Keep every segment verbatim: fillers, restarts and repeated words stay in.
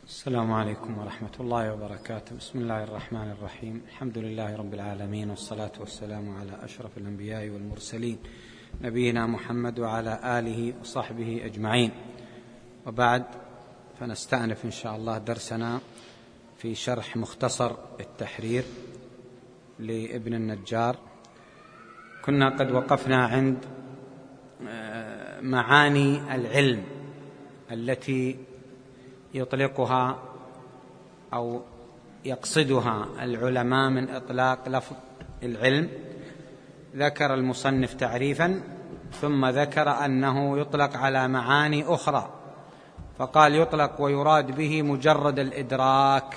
السلام عليكم ورحمة الله وبركاته. بسم الله الرحمن الرحيم. الحمد لله رب العالمين، والصلاة والسلام على أشرف الأنبياء والمرسلين نبينا محمد وعلى آله وصحبه أجمعين، وبعد، فنستأنف إن شاء الله درسنا في شرح مختصر التحرير لابن النجار. كنا قد وقفنا عند معاني العلم التي يطلقها أو يقصدها العلماء من إطلاق لفظ العلم. ذكر المصنف تعريفا، ثم ذكر أنه يطلق على معاني أخرى، فقال يطلق ويراد به مجرد الإدراك،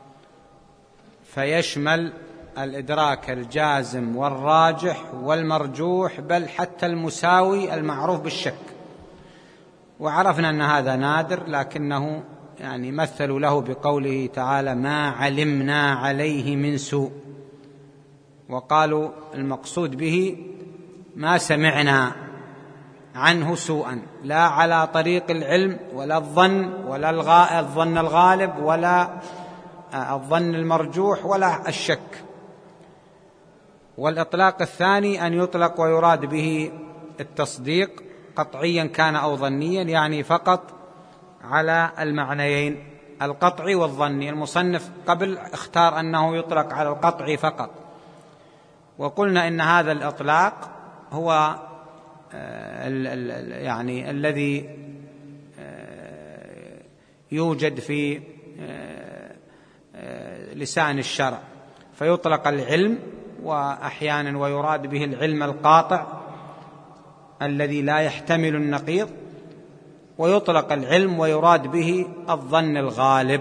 فيشمل الإدراك الجازم والراجح والمرجوح، بل حتى المساوي المعروف بالشك. وعرفنا أن هذا نادر، لكنه يعني مثلوا له بقوله تعالى: ما علمنا عليه من سوء، وقالوا المقصود به ما سمعنا عنه سوءا، لا على طريق العلم ولا الظن ولا الظن الغالب ولا الظن المرجوح ولا الشك. والإطلاق الثاني أن يطلق ويراد به التصديق قطعيا كان أو ظنيا، يعني فقط على المعنيين القطعي والظني. المصنف قبل اختار أنه يطلق على القطعي فقط، وقلنا إن هذا الإطلاق هو ال ال يعني الذي يوجد في لسان الشرع، فيطلق العلم وأحيانا ويراد به العلم القاطع الذي لا يحتمل النقيض، ويطلق العلم ويراد به الظن الغالب.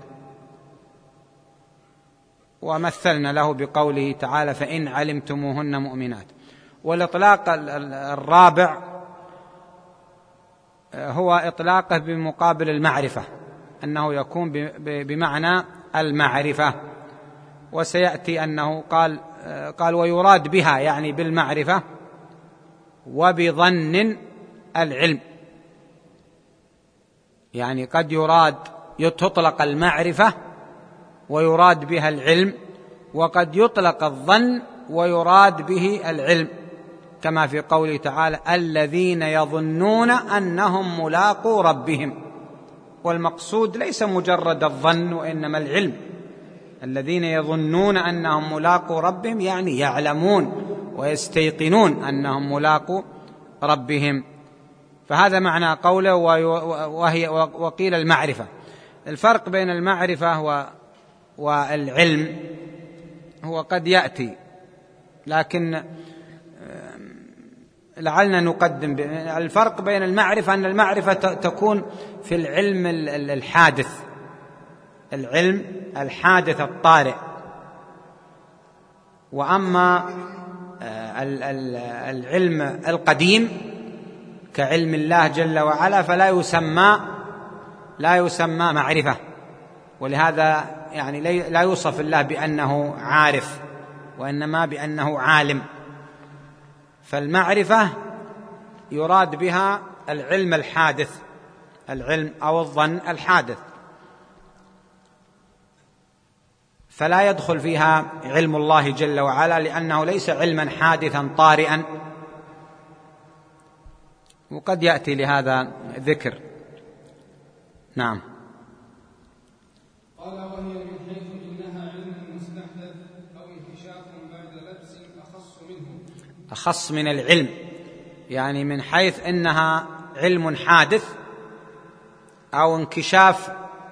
ومثلنا له بقوله تعالى: فإن علمتموهن مؤمنات. والإطلاق الرابع هو إطلاقه بمقابل المعرفة، أنه يكون بمعنى المعرفة، وسيأتي أنه قال قال ويراد بها، يعني بالمعرفة وبظن العلم. يعني قد يراد تطلق المعرفة ويراد بها العلم، وقد يطلق الظن ويراد به العلم، كما في قوله تعالى: الذين يظنون أنهم ملاقو ربهم. والمقصود ليس مجرد الظن، وإنما العلم. الذين يظنون أنهم ملاقو ربهم يعني يعلمون ويستيقنون أنهم ملاقو ربهم. فهذا معنى قوله وهي وقيل المعرفة. الفرق بين المعرفة والعلم هو قد يأتي، لكن لعلنا نقدم الفرق بين المعرفة أن المعرفة تكون في العلم الحادث، العلم الحادث الطارئ، وأما العلم القديم كعلم الله جل وعلا فلا يسمى لا يسمى معرفة. ولهذا يعني لا يوصف الله بأنه عارف، وإنما بأنه عالم. فالمعرفة يراد بها العلم الحادث، العلم أو الظن الحادث، فلا يدخل فيها علم الله جل وعلا، لأنه ليس علما حادثا طارئا. وقد يأتي لهذا ذكر. نعم. قال: وهي من حيث إنها علم مستحدث أو انكشاف بعد لبس أخص منه. أخص من العلم، يعني من حيث إنها علم حادث أو انكشاف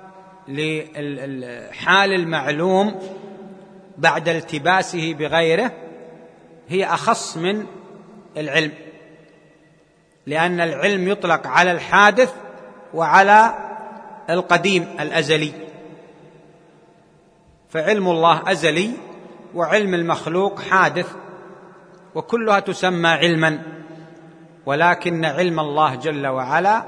للحال المعلوم بعد التباسه بغيره، هي أخص من العلم، لأن العلم يطلق على الحادث وعلى القديم الأزلي. فعلم الله أزلي، وعلم المخلوق حادث، وكلها تسمى علما. ولكن علم الله جل وعلا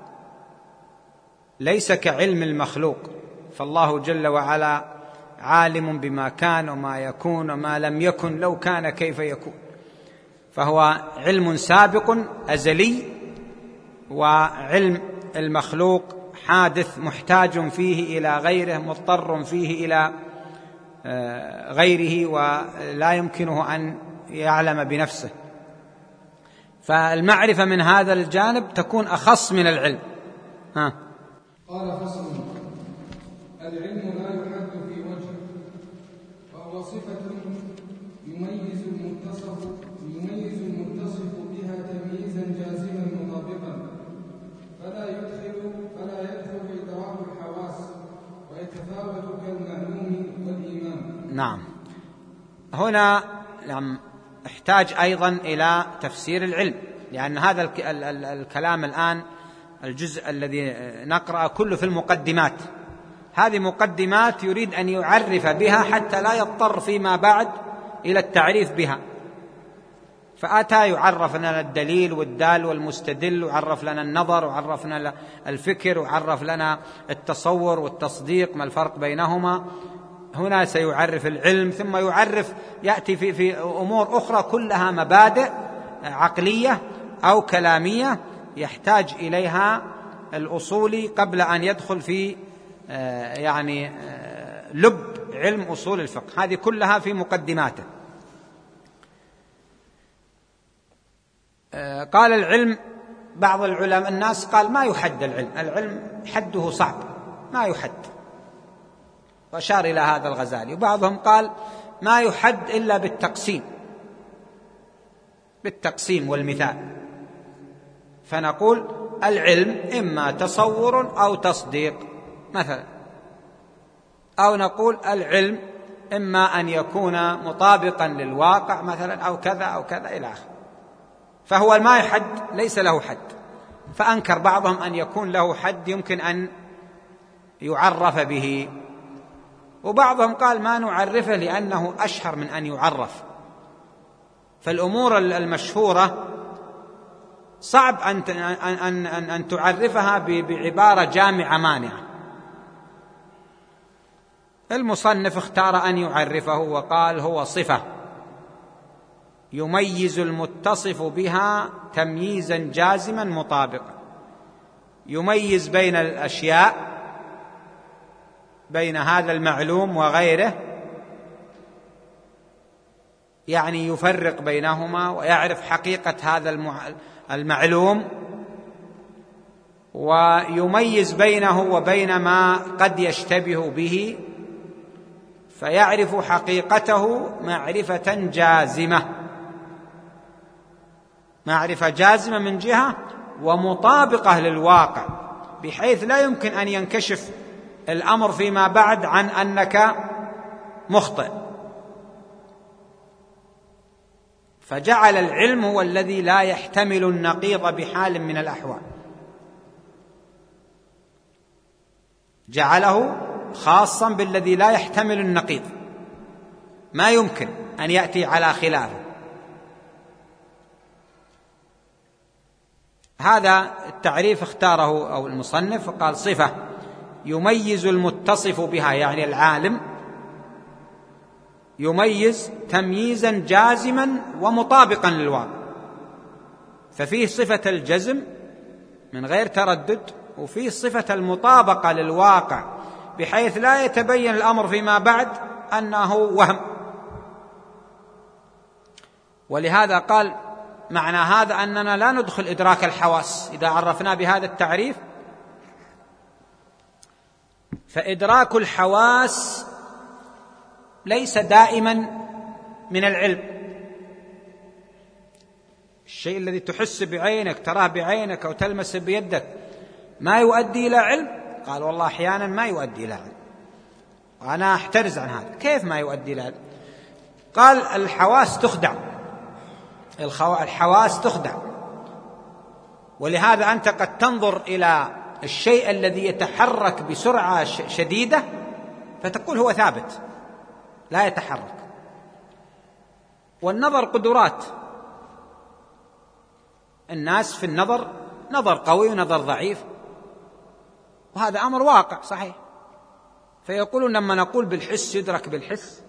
ليس كعلم المخلوق، فالله جل وعلا عالم بما كان وما يكون وما لم يكن لو كان كيف يكون. فهو علم سابق أزلي، وعلم المخلوق حادث محتاج فيه إلى غيره، مضطر فيه إلى غيره، ولا يمكنه أن يعلم بنفسه. فالمعرفة من هذا الجانب تكون أخص من العلم. ها. قال فصل: العلم لا يحد في وجه، وهو صفة يميز المتصف يميز المتصف بها تمييزا جازما مطابقا، فلا يدخل فلا يدخل إدراك الحواس، ويتفاوت كالمعلوم والإيمان. نعم. هنا نعم احتاج أيضا إلى تفسير العلم، لأن هذا الكلام الآن الجزء الذي نقرأ كله في المقدمات. هذه مقدمات يريد أن يعرف بها حتى لا يضطر فيما بعد إلى التعريف بها. فأتى يعرف لنا الدليل والدال والمستدل، وعرف لنا النظر، وعرف لنا الفكر، وعرف لنا التصور والتصديق ما الفرق بينهما. هنا سيعرف العلم، ثم يعرف يأتي في, في أمور أخرى كلها مبادئ عقلية أو كلامية يحتاج إليها الأصولي قبل أن يدخل في يعني لب علم أصول الفقه. هذه كلها في مقدماته. قال العلم، بعض العلماء الناس قال ما يحد العلم، العلم حده صعب ما يحد، وأشار إلى هذا الغزالي. وبعضهم قال ما يحد إلا بالتقسيم بالتقسيم والمثال. فنقول العلم إما تصور أو تصديق مثلا، أو نقول العلم إما أن يكون مطابقا للواقع مثلا، أو كذا أو كذا إلى آخره. فهو ما يحد، ليس له حد. فأنكر بعضهم أن يكون له حد يمكن أن يعرف به، وبعضهم قال ما نعرفه لأنه أشهر من أن يعرف. فالأمور المشهورة صعب أن أن أن أن تعرفها بعبارة جامعة مانعة. المصنف اختار أن يعرفه وقال هو صفة يميز المتصف بها تمييزا جازما مطابقا، يميز بين الأشياء، بين هذا المعلوم وغيره، يعني يفرق بينهما ويعرف حقيقة هذا المعلوم، ويميز بينه وبين ما قد يشتبه به، فيعرف حقيقته معرفة جازمة، معرفة جازمة من جهة، ومطابقة للواقع، بحيث لا يمكن أن ينكشف الأمر فيما بعد عن أنك مخطئ. فجعل العلم هو الذي لا يحتمل النقيض بحال من الأحوال، جعله خاصا بالذي لا يحتمل النقيض، ما يمكن أن يأتي على خلافه. هذا التعريف اختاره أو المصنف، وقال صفة يميز المتصف بها، يعني العالم يميز تمييزا جازما ومطابقا للواقع. ففيه صفة الجزم من غير تردد، وفيه صفة المطابقة للواقع، بحيث لا يتبين الأمر فيما بعد أنه وهم. ولهذا قال معنى هذا أننا لا ندخل إدراك الحواس إذا عرفنا بهذا التعريف. فإدراك الحواس ليس دائما من العلم. الشيء الذي تحس بعينك، تراه بعينك أو تلمس بيدك، ما يؤدي إلى علم. قال والله أحيانا ما يؤدي إلى علم، وأنا أحترز عن هذا. كيف ما يؤدي إلى علم؟ قال الحواس تخدع، الحواس تخدع. ولهذا أنت قد تنظر إلى الشيء الذي يتحرك بسرعة شديدة فتقول هو ثابت لا يتحرك. والنظر قدرات، الناس في النظر نظر قوي ونظر ضعيف، وهذا أمر واقع صحيح. فيقولون لما نقول بالحس يدرك بالحس،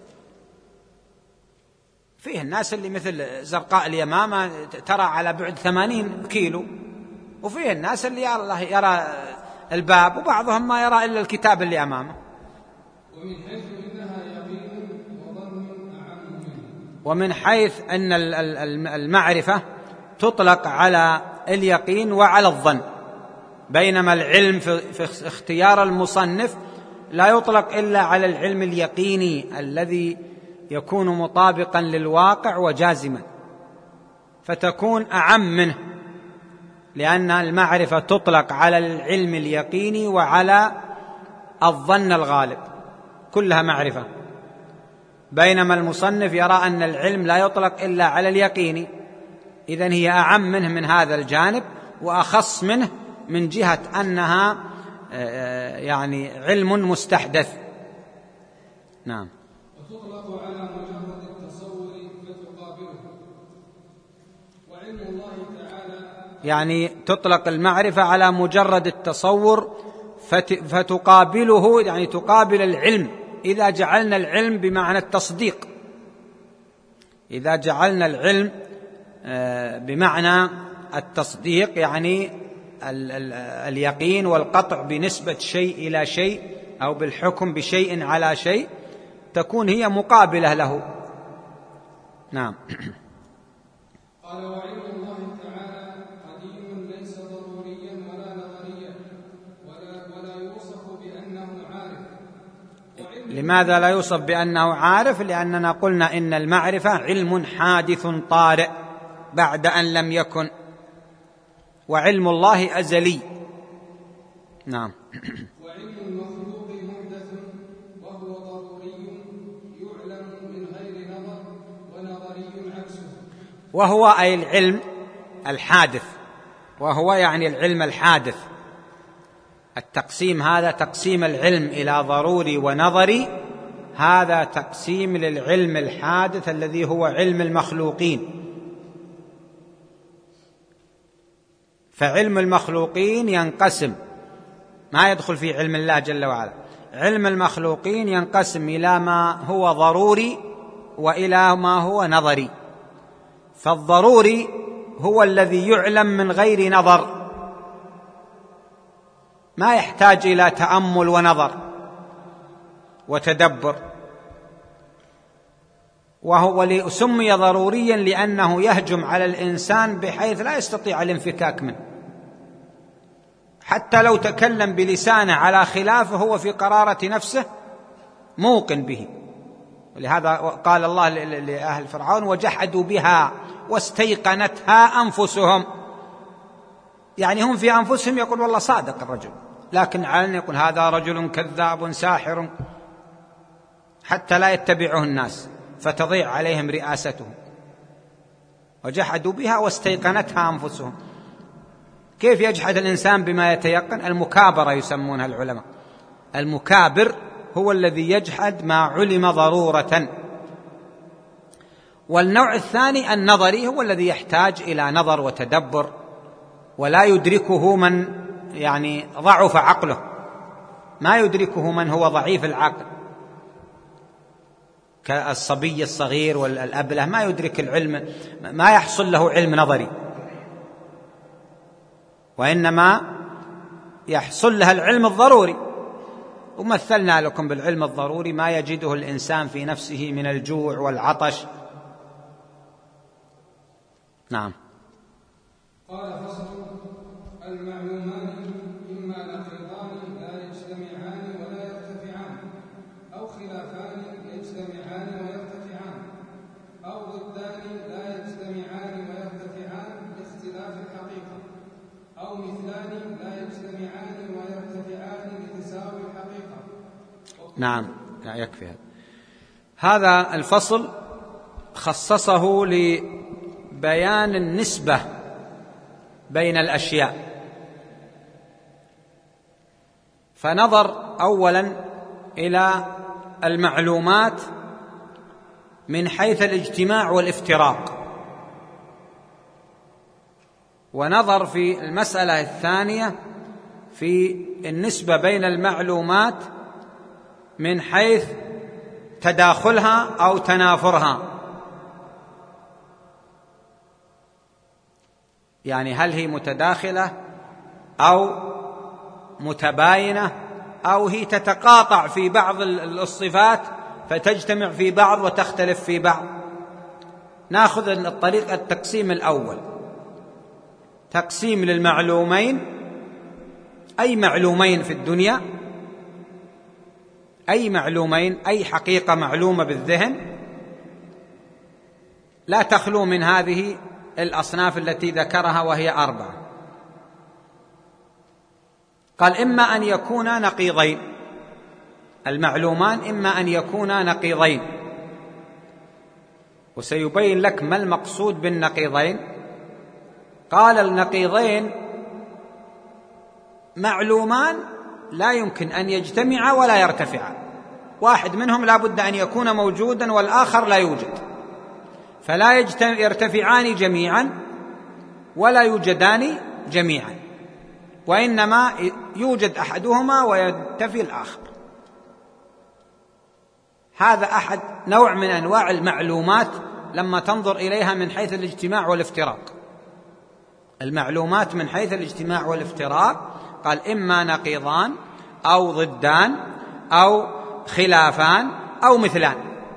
فيه الناس اللي مثل زرقاء اليمامة ترى على بعد ثمانين كيلو، وفيه الناس اللي يرى الباب، وبعضهم ما يرى إلا الكتاب اللي أمامه. ومن حيث إنها يقين وظن أعم منه. ومن حيث أن المعرفة تطلق على اليقين وعلى الظن، بينما العلم في اختيار المصنف لا يطلق إلا على العلم اليقيني الذي يكون مطابقا للواقع وجازما، فتكون أعم منه، لأن المعرفة تطلق على العلم اليقيني وعلى الظن الغالب، كلها معرفة، بينما المصنف يرى أن العلم لا يطلق إلا على اليقيني، إذن هي أعم منه من هذا الجانب وأخص منه من جهة أنها يعني علم مستحدث. نعم. وتطلق على مجرد التصور فتقابله، وعلم الله تعالى يعني تطلق المعرفة على مجرد التصور فتقابله، يعني تقابل العلم. إذا جعلنا العلم بمعنى التصديق، إذا جعلنا العلم بمعنى التصديق يعني اليقين والقطع بنسبة شيء إلى شيء أو بالحكم بشيء على شيء، تكون هي مقابلة له. نعم. قال وعلم الله تعالى قديم ليس ضروريا ولا نظريا ولا, ولا يوصف بأنه عارف. لماذا لا يوصف بأنه عارف؟ لأننا قلنا إن المعرفة علم حادث طارئ بعد أن لم يكن، وعلم الله أزلي. نعم. وعلم المخلوق محدث وهو ضروري يعلم من غير نظر ونظري عكسه. وهو أي العلم الحادث، وهو يعني العلم الحادث. التقسيم هذا تقسيم العلم إلى ضروري ونظري، هذا تقسيم للعلم الحادث الذي هو علم المخلوقين. فعلم المخلوقين ينقسم، ما يدخل في علم الله جل وعلا. علم المخلوقين ينقسم إلى ما هو ضروري وإلى ما هو نظري. فالضروري هو الذي يعلم من غير نظر، ما يحتاج إلى تأمل ونظر وتدبر، وهو سمي ضروريا لأنه يهجم على الإنسان بحيث لا يستطيع الانفكاك منه، حتى لو تكلم بلسانه على خلافه هو في قرارة نفسه موقن به. ولهذا قال الله لأهل فرعون وجحدوا بها واستيقنتها أنفسهم، يعني هم في أنفسهم يقول والله صادق الرجل، لكن علنا يقول هذا رجل كذاب ساحر، حتى لا يتبعه الناس فتضيع عليهم رئاستهم. وجحدوا بها واستيقنتها أنفسهم. كيف يجحد الإنسان بما يتيقن؟ المكابرة يسمونها العلماء. المكابر هو الذي يجحد ما علم ضرورة. والنوع الثاني النظري هو الذي يحتاج إلى نظر وتدبر، ولا يدركه من يعني ضعف عقله، ما يدركه من هو ضعيف العقل، كالصبي الصغير والأبله ما يدرك العلم، ما يحصل له علم نظري، وإنما يحصل لها العلم الضروري. ومثلنا لكم بالعلم الضروري ما يجده الإنسان في نفسه من الجوع والعطش. نعم. قال فصل المعلومان إما نقيضان لا يجتمعان ولا يرتفعان، أو خلافان يجتمعان ويرتفعان، أو ضدان لا يجتمعان ويرتفعان لاختلاف الحقيقة، أو مثلان لا يجتمعان ويرتفعان لتساوي الحقيقة. نعم، لا يكفي هذا. هذا الفصل خصصه لبيان النسبة بين الأشياء. فنظر أولا إلى المعلومات من حيث الاجتماع والافتراق، ونظر في المسألة الثانية في النسبة بين المعلومات من حيث تداخلها أو تنافرها، يعني هل هي متداخلة أو متباينة أو هي تتقاطع في بعض الصفات فتجتمع في بعض وتختلف في بعض. نأخذ الطريق التقسيم الأول، تقسيم للمعلومين، أي معلومين في الدنيا، أي معلومين، أي حقيقة معلومة بالذهن لا تخلو من هذه الأصناف التي ذكرها وهي أربعة. قال إما أن يكونا نقيضين، المعلومان إما أن يكونا نقيضين، وسيبين لك ما المقصود بالنقيضين. قال النقيضين معلومان لا يمكن أن يجتمعا ولا يرتفعا، واحد منهم لا بد أن يكون موجودا والآخر لا يوجد، فلا يرتفعان جميعا ولا يوجدان جميعا، وإنما يوجد أحدهما وينتفي الآخر. هذا أحد نوع من أنواع المعلومات لما تنظر إليها من حيث الاجتماع والافتراق. المعلومات من حيث الاجتماع والافتراق قال إما نقيضان أو ضدان أو خلافان أو مثلان.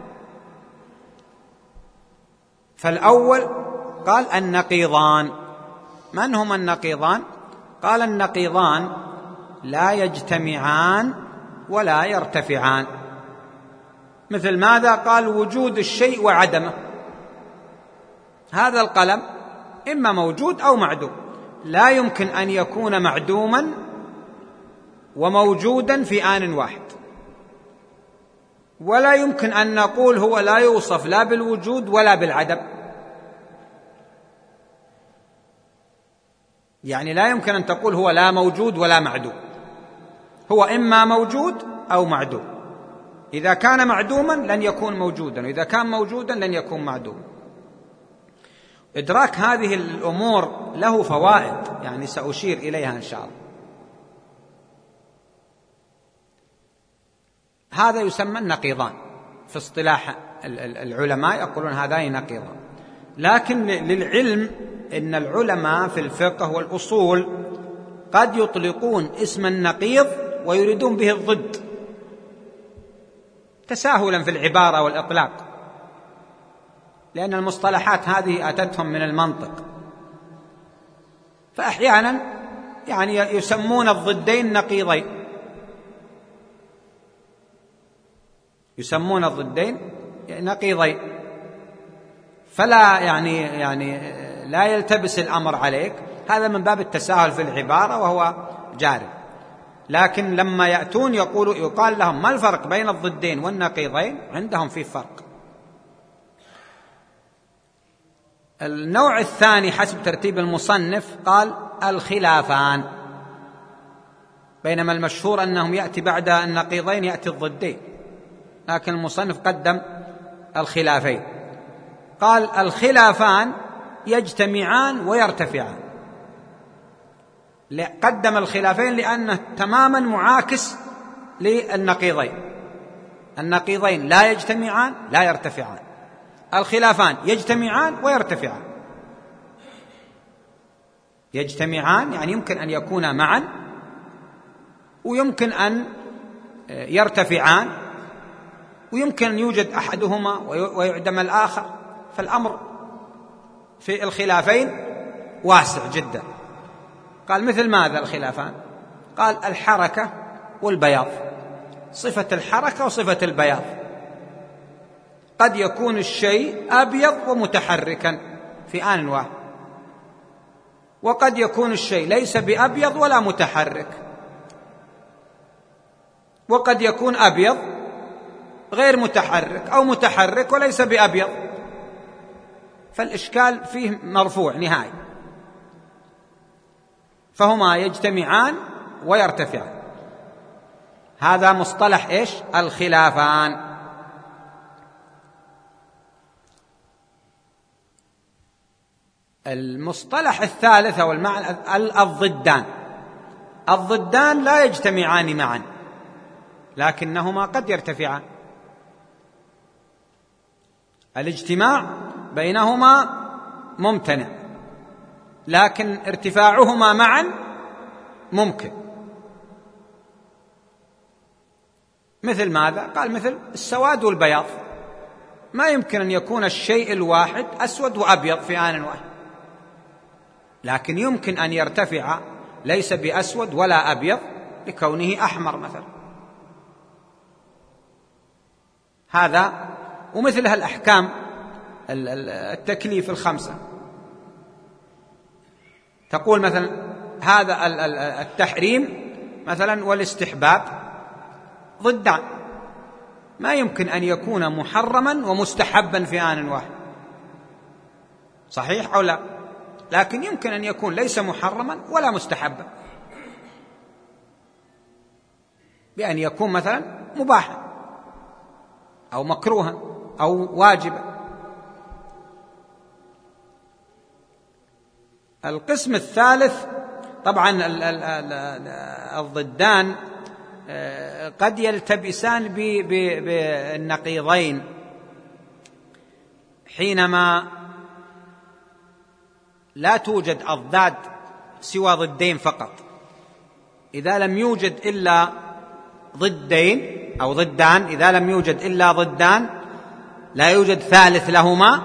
فالأول قال النقيضان. من هما النقيضان؟ قال النقيضان لا يجتمعان ولا يرتفعان. مثل ماذا؟ قال وجود الشيء وعدمه. هذا القلم إما موجود أو معدوم، لا يمكن أن يكون معدوما وموجودا في آن واحد، ولا يمكن أن نقول هو لا يوصف لا بالوجود ولا بالعدم. يعني لا يمكن أن تقول هو لا موجود ولا معدوم، هو إما موجود أو معدوم. إذا كان معدوما لن يكون موجودا، وإذا كان موجودا لن يكون معدوما. إدراك هذه الأمور له فوائد، يعني سأشير إليها إن شاء الله. هذا يسمى النقيضان في اصطلاح العلماء، يقولون هذان نقيضان. لكن للعلم إن العلماء في الفقه والأصول قد يطلقون اسم النقيض ويريدون به الضد تساهلا في العبارة والإطلاق، لأن المصطلحات هذه أتتهم من المنطق. فأحيانا يعني يسمون الضدين نقيضين، يسمون الضدين نقيضين، فلا يعني يعني لا يلتبس الأمر عليك. هذا من باب التساهل في العبارة وهو جاري. لكن لما يأتون يقولوا يقال لهم ما الفرق بين الضدين والنقيضين؟ عندهم في فرق. النوع الثاني حسب ترتيب المصنف قال الخلافان، بينما المشهور أنهم يأتي بعد النقيضين يأتي الضدين، لكن المصنف قدم الخلافين. قال الخلافان يجتمعان ويرتفعان. قدم الخلافين لأنه تماما معاكس للنقيضين. النقيضين لا يجتمعان لا يرتفعان، الخلافان يجتمعان ويرتفعان. يجتمعان يعني يمكن أن يكونا معا، ويمكن أن يرتفعان، ويمكن أن يوجد أحدهما ويعدم الآخر. فالأمر في الخلافين واسع جدا. قال مثل ماذا الخلافان؟ قال الحركة والبياض، صفة الحركة وصفة البياض. قد يكون الشيء أبيض ومتحركا في آن واحد، وقد يكون الشيء ليس بأبيض ولا متحرك، وقد يكون أبيض غير متحرك أو متحرك وليس بأبيض. فالإشكال فيه مرفوع نهائي. فهما يجتمعان ويرتفعان. هذا مصطلح إيش؟ الخلافان. المصطلح الثالث أو المعنى الضدان. الضدان لا يجتمعان معا، لكنهما قد يرتفعان. الاجتماع بينهما ممتنع، لكن ارتفاعهما معا ممكن. مثل ماذا؟ قال مثل السواد والبياض، ما يمكن أن يكون الشيء الواحد أسود وأبيض في آن واحد، لكن يمكن أن يرتفع ليس بأسود ولا أبيض لكونه أحمر مثلا. هذا ومثلها الأحكام التكليف الخمسة، تقول مثلا هذا التحريم مثلا والاستحباب ضدان، ما يمكن أن يكون محرما ومستحبا في آن واحد، صحيح أو لا؟ لكن يمكن أن يكون ليس محرما ولا مستحبا، بأن يكون مثلا مباحا أو مكروها أو واجبا. القسم الثالث طبعا الضدان قد يلتبسان بالنقيضين حينما لا توجد أضداد سوى ضدين فقط. إذا لم يوجد إلا ضدين أو ضدان، إذا لم يوجد إلا ضدان لا يوجد ثالث لهما،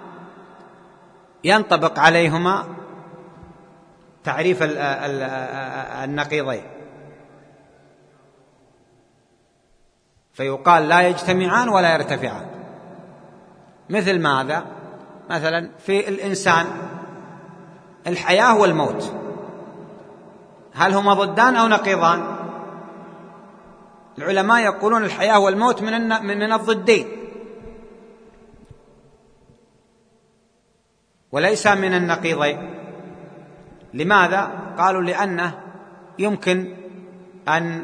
ينطبق عليهما تعريف النقيضين، فيقال لا يجتمعان ولا يرتفعان. مثل ماذا؟ مثلا في الإنسان الحياة والموت، هل هما ضدان أو نقيضان؟ العلماء يقولون الحياة والموت من من الضدين وليس من النقيضين. لماذا؟ قالوا لأنه يمكن أن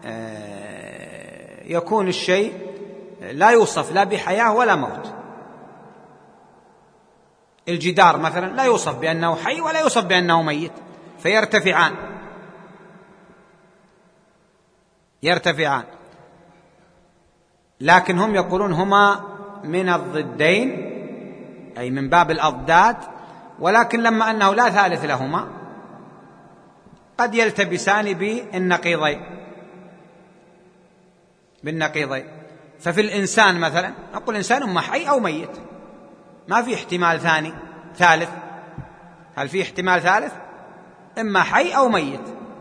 يكون الشيء لا يوصف لا بحياة ولا موت. الجدار مثلا لا يوصف بأنه حي ولا يوصف بأنه ميت، فيرتفعان يرتفعان لكن هم يقولون هما من الضدين أي من باب الأضداد، ولكن لما أنه لا ثالث لهما قد يلتبسان بالنقيضين بالنقيضين ففي الإنسان مثلا نقول إنسان إما حي أو ميت، ما في احتمال ثاني ثالث. هل في احتمال ثالث؟ إما حي أو ميت،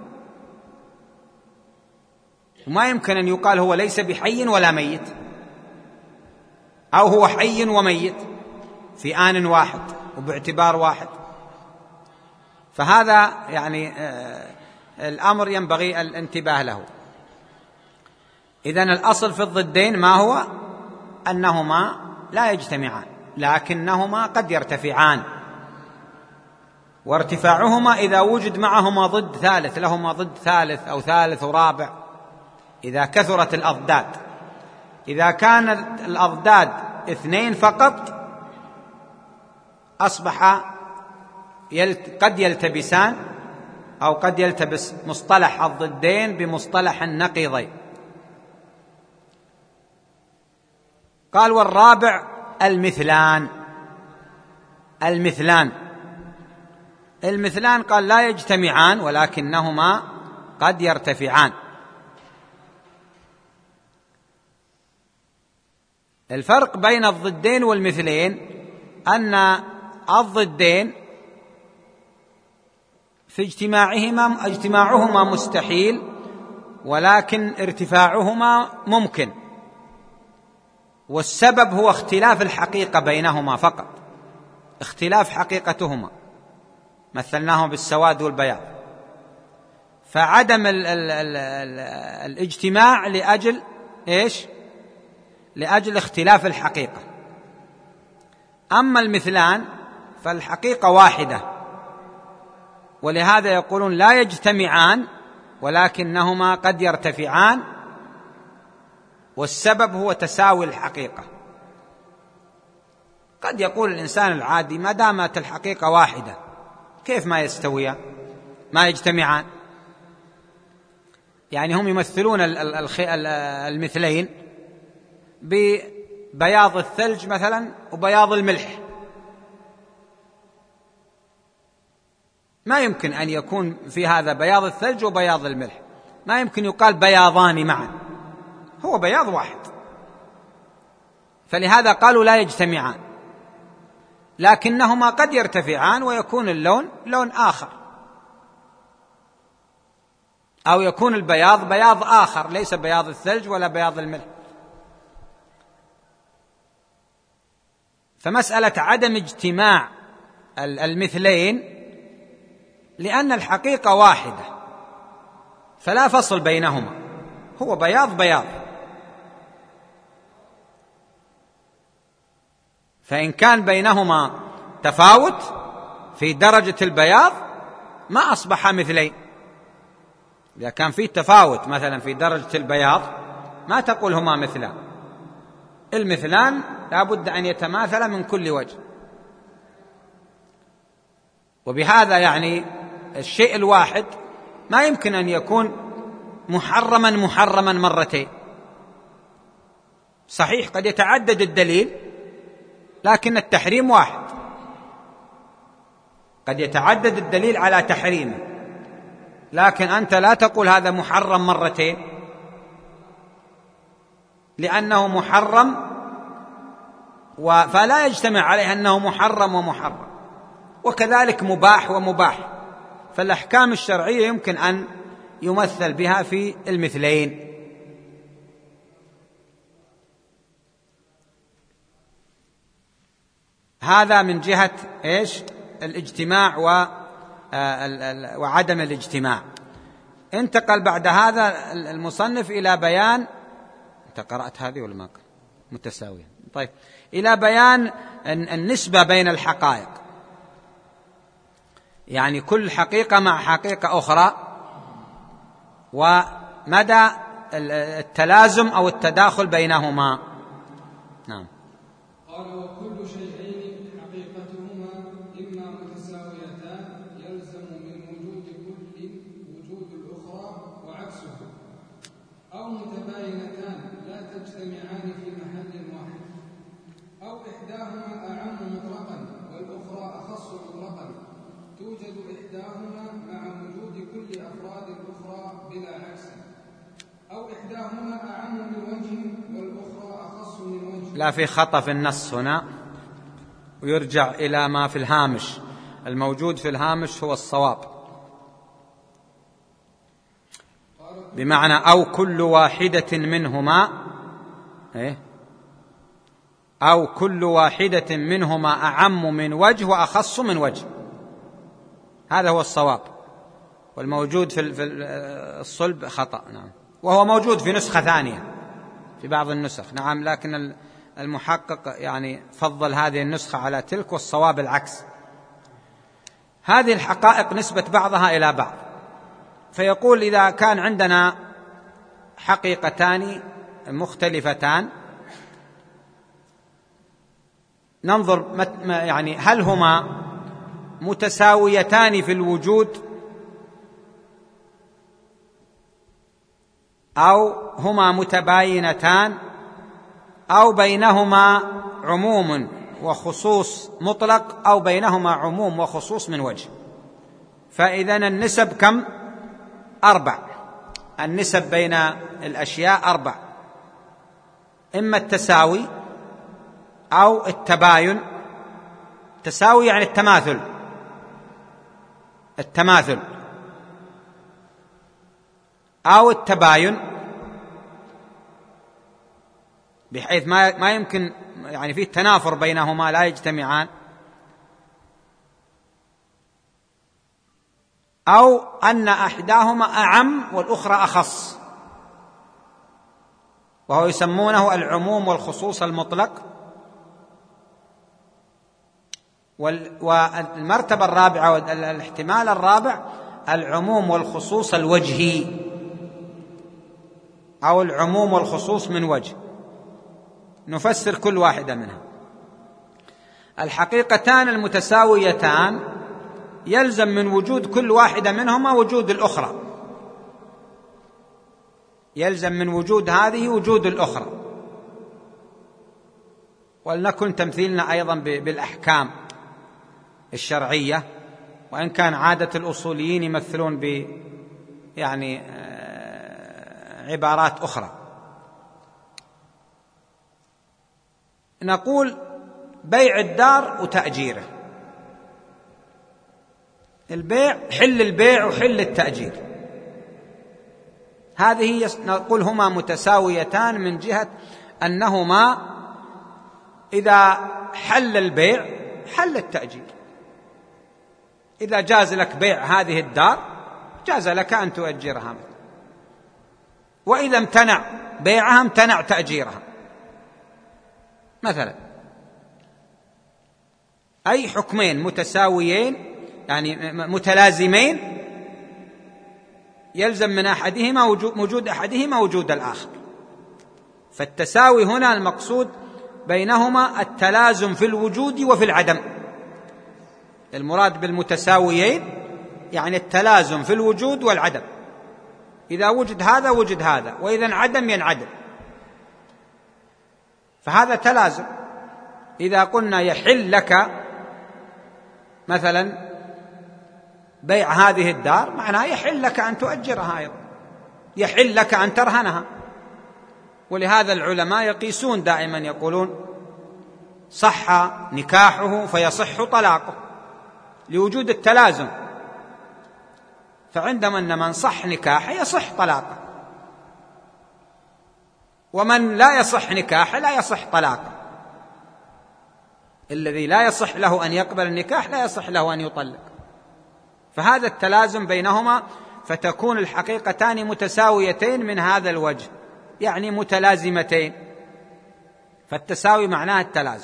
وما يمكن أن يقال هو ليس بحي ولا ميت، أو هو حي وميت في آن واحد وباعتبار واحد. فهذا يعني آه الأمر ينبغي الانتباه له. إذن الأصل في الضدين ما هو؟ أنهما لا يجتمعان لكنهما قد يرتفعان، وارتفاعهما إذا وجد معهما ضد ثالث، لهما ضد ثالث أو ثالث ورابع إذا كثرت الأضداد. إذا كانت الأضداد اثنين فقط أصبح قد يلتبسان أو قد يلتبس مصطلح الضدين بمصطلح النقيضين. قال والرابع المثلان. المثلان المثلان قال لا يجتمعان ولكنهما قد يرتفعان. الفرق بين الضدين والمثلين أن الضدين في اجتماعهما اجتماعهما مستحيل، ولكن ارتفاعهما ممكن، والسبب هو اختلاف الحقيقة بينهما فقط، اختلاف حقيقتهما، مثلناهم بالسواد والبياض. فعدم ال ال ال ال الاجتماع لأجل إيش؟ لأجل اختلاف الحقيقة. أما المثلان فالحقيقة واحدة، ولهذا يقولون لا يجتمعان ولكنهما قد يرتفعان، والسبب هو تساوي الحقيقة. قد يقول الإنسان العادي ما دامت الحقيقة واحدة كيف ما يستويان ما يجتمعان؟ يعني هم يمثلون المثلين ببياض الثلج مثلا وبياض الملح، ما يمكن أن يكون في هذا بياض الثلج وبياض الملح، ما يمكن يقال بياضان معا، هو بياض واحد، فلهذا قالوا لا يجتمعان، لكنهما قد يرتفعان ويكون اللون لون آخر، أو يكون البياض بياض آخر ليس بياض الثلج ولا بياض الملح. فمسألة عدم اجتماع المثلين لأن الحقيقة واحدة فلا فصل بينهما، هو بياض بياض. فإن كان بينهما تفاوت في درجة البياض ما أصبح مثلين. إذا كان في تفاوت مثلا في درجة البياض ما تقول هما مثلان، المثلان لا بد أن يتماثلا من كل وجه. وبهذا يعني الشيء الواحد ما يمكن أن يكون محرما محرما مرتين. صحيح قد يتعدد الدليل لكن التحريم واحد، قد يتعدد الدليل على تحريمه، لكن أنت لا تقول هذا محرم مرتين، لأنه محرم فلا يجتمع عليه أنه محرم ومحرم، وكذلك مباح ومباح. فالأحكام الشرعية يمكن أن يمثل بها في المثلين. هذا من جهة إيش؟ الاجتماع وعدم الاجتماع. انتقل بعد هذا المصنف إلى بيان، أنت قرأت هذه ولا ما؟ متساوية. طيب، إلى بيان النسبة بين الحقائق، يعني كل حقيقة مع حقيقة أخرى، ومدى التلازم أو التداخل بينهما. نعم. قال: وكل شيئين حقيقتهما إما متساويتان يلزم من وجود كل وجود الأخرى وعكسه، أو متباينتان لا تجتمعان في محل واحد، أو إحداهما أعم مطلقا والأخرى أخص مطلقا، توجد إحداهما مع وجود كل أفراد الأخرى بلا عكس، أو إحداهما أعم من وجه والأخرى أخص من وجه. لا، في خطأ في النص هنا، ويرجع إلى ما في الهامش. الموجود في الهامش هو الصواب، بمعنى أو كل واحدة منهما إيه؟ أو كل واحدة منهما أعم من وجه وأخص من وجه، هذا هو الصواب. والموجود في الصلب خطأ. نعم. وهو موجود في نسخة ثانية في بعض النسخ. نعم، لكن المحقق يعني فضل هذه النسخة على تلك، والصواب العكس. هذه الحقائق نسبة بعضها إلى بعض، فيقول إذا كان عندنا حقيقتان مختلفتان ننظر يعني هل هما متساويتان في الوجود أو هما متباينتان أو بينهما عموم وخصوص مطلق أو بينهما عموم وخصوص من وجه. فإذن النسب كم؟ أربع. النسب بين الأشياء أربع: إما التساوي أو التباين. تساوي يعني التماثل، التماثل أو التباين، بحيث ما ما يمكن يعني فيه تنافر بينهما لا يجتمعان، أو أن أحداهما أعم والأخرى أخص، وهو يسمونه العموم والخصوص المطلق. والمرتبة الرابعة والاحتمال الرابع العموم والخصوص الوجهي، أو العموم والخصوص من وجه. نفسر كل واحدة منها. الحقيقتان المتساويتان يلزم من وجود كل واحدة منهما وجود الأخرى، يلزم من وجود هذه وجود الأخرى. ولنكن تمثيلنا أيضا بالأحكام الشرعية، وإن كان عادة الأصوليين يمثلون ب يعني عبارات أخرى. نقول بيع الدار وتأجيره، البيع حل البيع وحل التأجير، هذه نقول هما متساويتان من جهة أنهما إذا حل البيع حل التأجير. إذا جاز لك بيع هذه الدار جاز لك أن تؤجرها، وإذا امتنع بيعها امتنع تأجيرها مثلا. أي حكمين متساويين يعني متلازمين يلزم من أحدهما وجود أحدهما وجود الآخر. فالتساوي هنا المقصود بينهما التلازم في الوجود وفي العدم. المراد بالمتساويين يعني التلازم في الوجود والعدم، إذا وجد هذا وجد هذا، وإذا انعدم ينعدم، فهذا تلازم. إذا قلنا يحل لك مثلا بيع هذه الدار معناه يحل لك أن تؤجرها أيضا، يحل لك أن ترهنها. ولهذا العلماء يقيسون دائما يقولون صح نكاحه فيصح طلاقه لوجود التلازم، فعندما أن من صح نكاحه يصح طلاقه، ومن لا يصح نكاحه لا يصح طلاقه. الذي لا يصح له أن يقبل النكاح لا يصح له أن يطلق. فهذا التلازم بينهما، فتكون الحقيقتان متساويتين من هذا الوجه، يعني متلازمتين، فالتساوي معناه التلازم.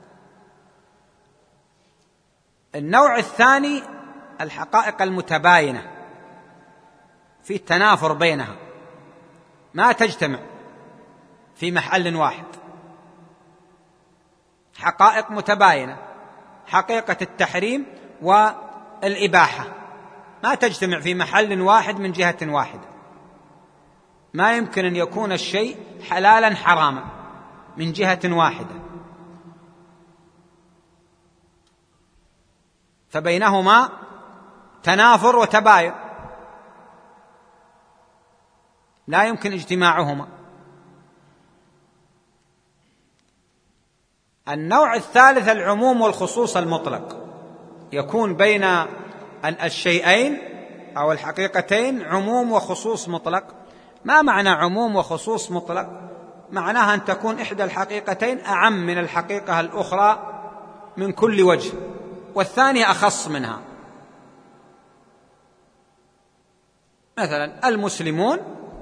النوع الثاني الحقائق المتباينة في التنافر بينها، ما تجتمع في محل واحد، حقائق متباينة، حقيقة التحريم والإباحة ما تجتمع في محل واحد من جهة واحدة. ما يمكن أن يكون الشيء حلالا حراما من جهة واحدة، فبينهما تنافر وتباين لا يمكن اجتماعهما. النوع الثالث العموم والخصوص المطلق، يكون بين الشيئين أو الحقيقتين عموم وخصوص مطلق. ما معنى عموم وخصوص مطلق؟ معناها أن تكون إحدى الحقيقتين أعم من الحقيقة الأخرى من كل وجه، والثانية أخص منها. مثلا المسلمون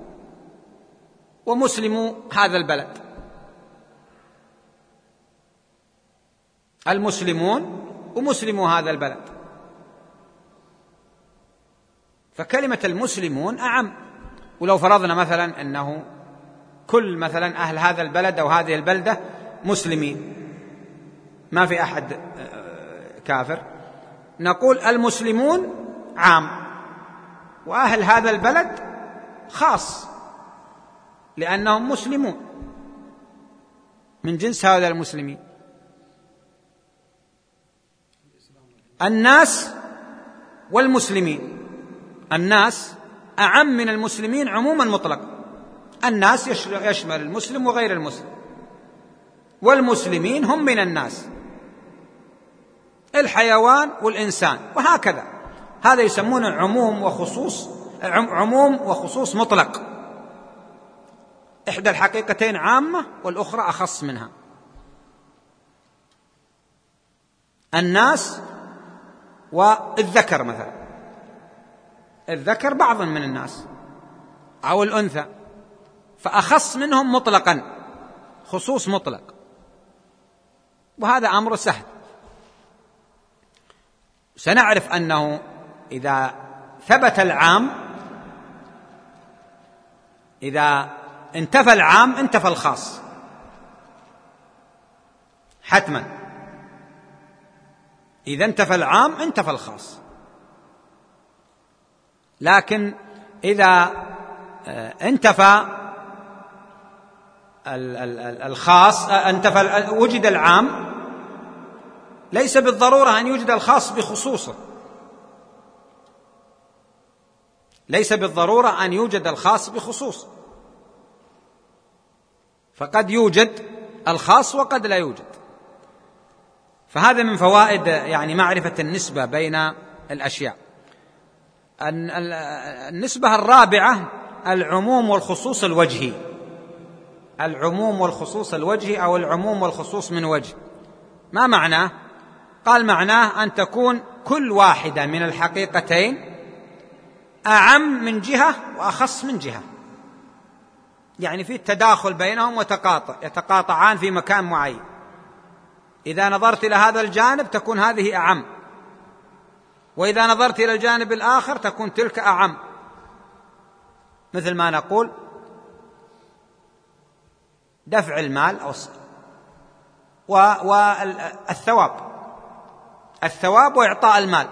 ومسلمو هذا البلد، المسلمون ومسلمو هذا البلد، فكلمة المسلمون أعم. ولو فرضنا مثلا أنه كل مثلا أهل هذا البلد أو هذه البلدة مسلمين، ما في أحد كافر، نقول المسلمون عام وأهل هذا البلد خاص لأنهم مسلمون من جنس هؤلاء المسلمين. الناس والمسلمين، الناس أعم من المسلمين عموما مطلقا، الناس يشمل المسلم وغير المسلم، والمسلمين هم من الناس الحيوان والإنسان وهكذا. هذا يسمونه عموم وخصوص، عموم وخصوص مطلق، إحدى الحقيقتين عامة والأخرى أخص منها. الناس والذكر مثلا، الذكر بعض من الناس أو الأنثى، فأخص منهم مطلقا، خصوص مطلق، وهذا أمر سهل. سنعرف أنه إذا ثبت العام، إذا انتفى العام انتفى الخاص حتما، إذا انتفى العام انتفى الخاص. لكن إذا انتفى الخاص، انتفى وجد العام، ليس بالضرورة أن يوجد الخاص بخصوصه، ليس بالضرورة أن يوجد الخاص بخصوصه، فقد يوجد الخاص وقد لا يوجد. فهذا من فوائد يعني معرفة النسبة بين الأشياء. النسبة الرابعة العموم والخصوص الوجهي. العموم والخصوص الوجهي أو العموم والخصوص من وجه. ما معناه؟ قال معناه أن تكون كل واحدة من الحقيقتين أعم من جهة وأخص من جهة، يعني في التداخل بينهم وتقاطع، يتقاطعان في مكان معين. إذا نظرت إلى هذا الجانب تكون هذه أعم، وإذا نظرت إلى الجانب الآخر تكون تلك أعم. مثل ما نقول دفع المال أو والثواب، الثواب وإعطاء المال،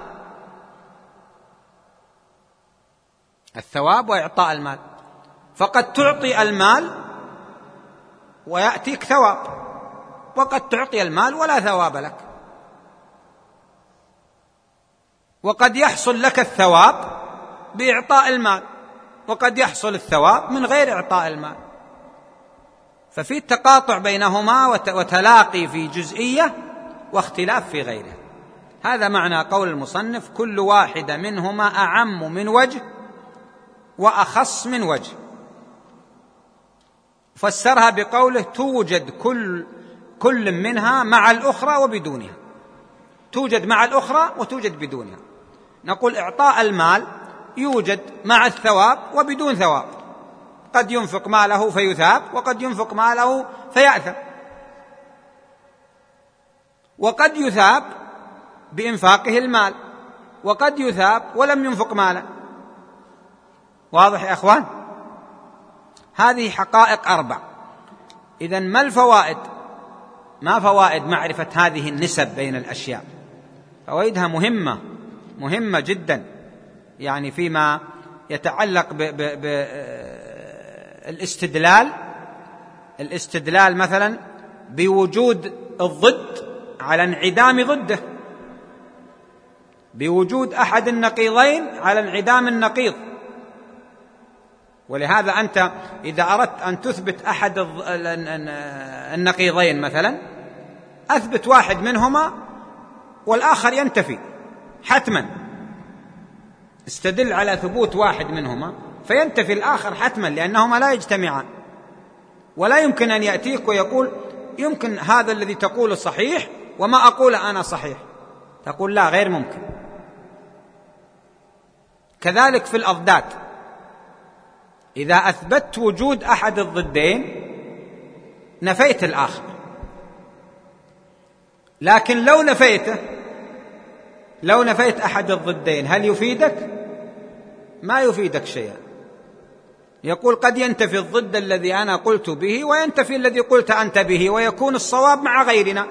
الثواب وإعطاء المال. فقد تعطي المال ويأتيك ثواب، وقد تعطي المال ولا ثواب لك، وقد يحصل لك الثواب بإعطاء المال، وقد يحصل الثواب من غير إعطاء المال. ففي التقاطع بينهما وتلاقي في جزئية واختلاف في غيرها. هذا معنى قول المصنف كل واحدة منهما أعم من وجه وأخص من وجه. فسرها بقوله توجد كل كل منها مع الأخرى وبدونها، توجد مع الأخرى وتوجد بدونها. نقول إعطاء المال يوجد مع الثواب وبدون ثواب، قد ينفق ماله فيثاب وقد ينفق ماله فيأثم، وقد يثاب بإنفاقه المال وقد يثاب ولم ينفق مالا. واضح يا أخوان؟ هذه حقائق أربع. إذن ما الفوائد؟ ما فوائد معرفة هذه النسب بين الأشياء؟ فوائدها مهمة مهمة جدا، يعني فيما يتعلق بالاستدلال الاستدلال مثلا بوجود الضد على انعدام ضده، بوجود أحد النقيضين على انعدام النقيض. ولهذا أنت إذا أردت أن تثبت أحد النقيضين مثلا أثبت واحد منهما والآخر ينتفي حتما، استدل على ثبوت واحد منهما فينتفي الآخر حتما، لأنهما لا يجتمعان. ولا يمكن أن يأتيك ويقول يمكن هذا الذي تقوله صحيح وما أقول أنا صحيح، تقول لا، غير ممكن. كذلك في الأضداد، إذا أثبت وجود أحد الضدين نفيت الآخر، لكن لو نفيته لو نفيت أحد الضدين هل يفيدك؟ ما يفيدك شيئا. يقول قد ينتفي الضد الذي أنا قلت به وينتفي الذي قلت أنت به، ويكون الصواب مع غيرنا.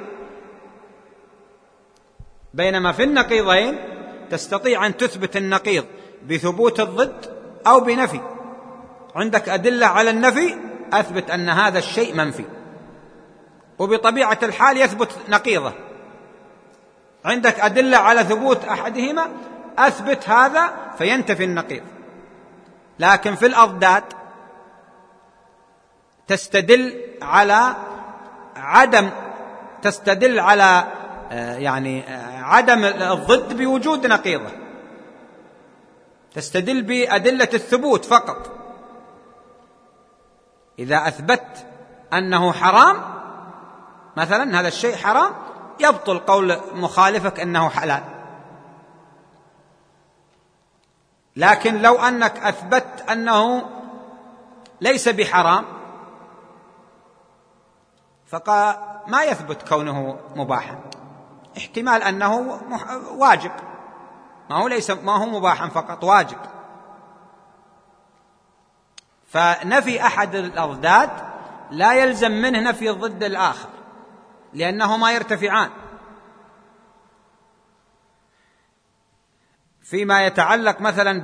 بينما في النقيضين تستطيع أن تثبت النقيض بثبوت الضد أو بنفي. عندك أدلة على النفي أثبت أن هذا الشيء منفي، وبطبيعة الحال يثبت نقيضه. عندك أدلة على ثبوت أحدهما أثبت هذا فينتفي النقيض. لكن في الأضداد تستدل على عدم تستدل على يعني عدم الضد بوجود نقيضه، تستدل بأدلة الثبوت فقط. إذا أثبت أنه حرام مثلا، هذا الشيء حرام، يبطل قول مخالفك أنه حلال. لكن لو أنك أثبت أنه ليس بحرام فما يثبت كونه مباحا، احتمال أنه واجب، ما هو ليس ما هو مباحا فقط، واجب. فنفي أحد الأضداد لا يلزم منه نفي الضد الآخر، لأنهما يرتفعان. فيما يتعلق مثلا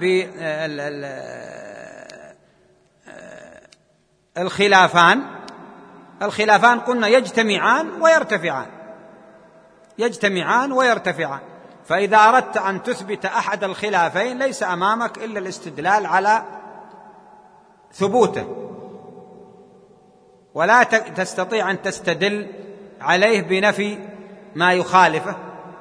بالخلافان، الخلافان قلنا يجتمعان ويرتفعان، يجتمعان ويرتفعان. فإذا أردت أن تثبت أحد الخلافين ليس أمامك إلا الاستدلال على ثبوته. ولا تستطيع أن تستدل عليه بنفي ما يخالفه،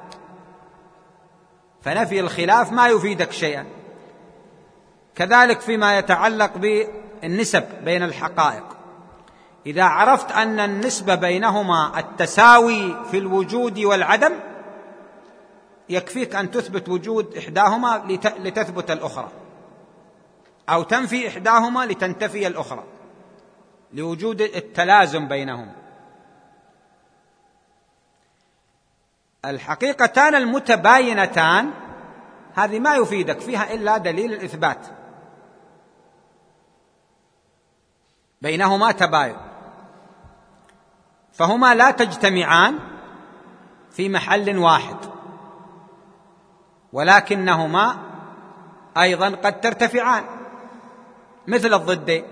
فنفي الخلاف ما يفيدك شيئا. كذلك فيما يتعلق بالنسب بين الحقائق، إذا عرفت أن النسبة بينهما التساوي في الوجود والعدم يكفيك أن تثبت وجود إحداهما لتثبت الأخرى، أو تنفي إحداهما لتنتفي الأخرى، لوجود التلازم بينهما. الحقيقتان المتباينتان هذه ما يفيدك فيها إلا دليل الإثبات، بينهما تباين، فهما لا تجتمعان في محل واحد، ولكنهما أيضا قد ترتفعان مثل الضدين.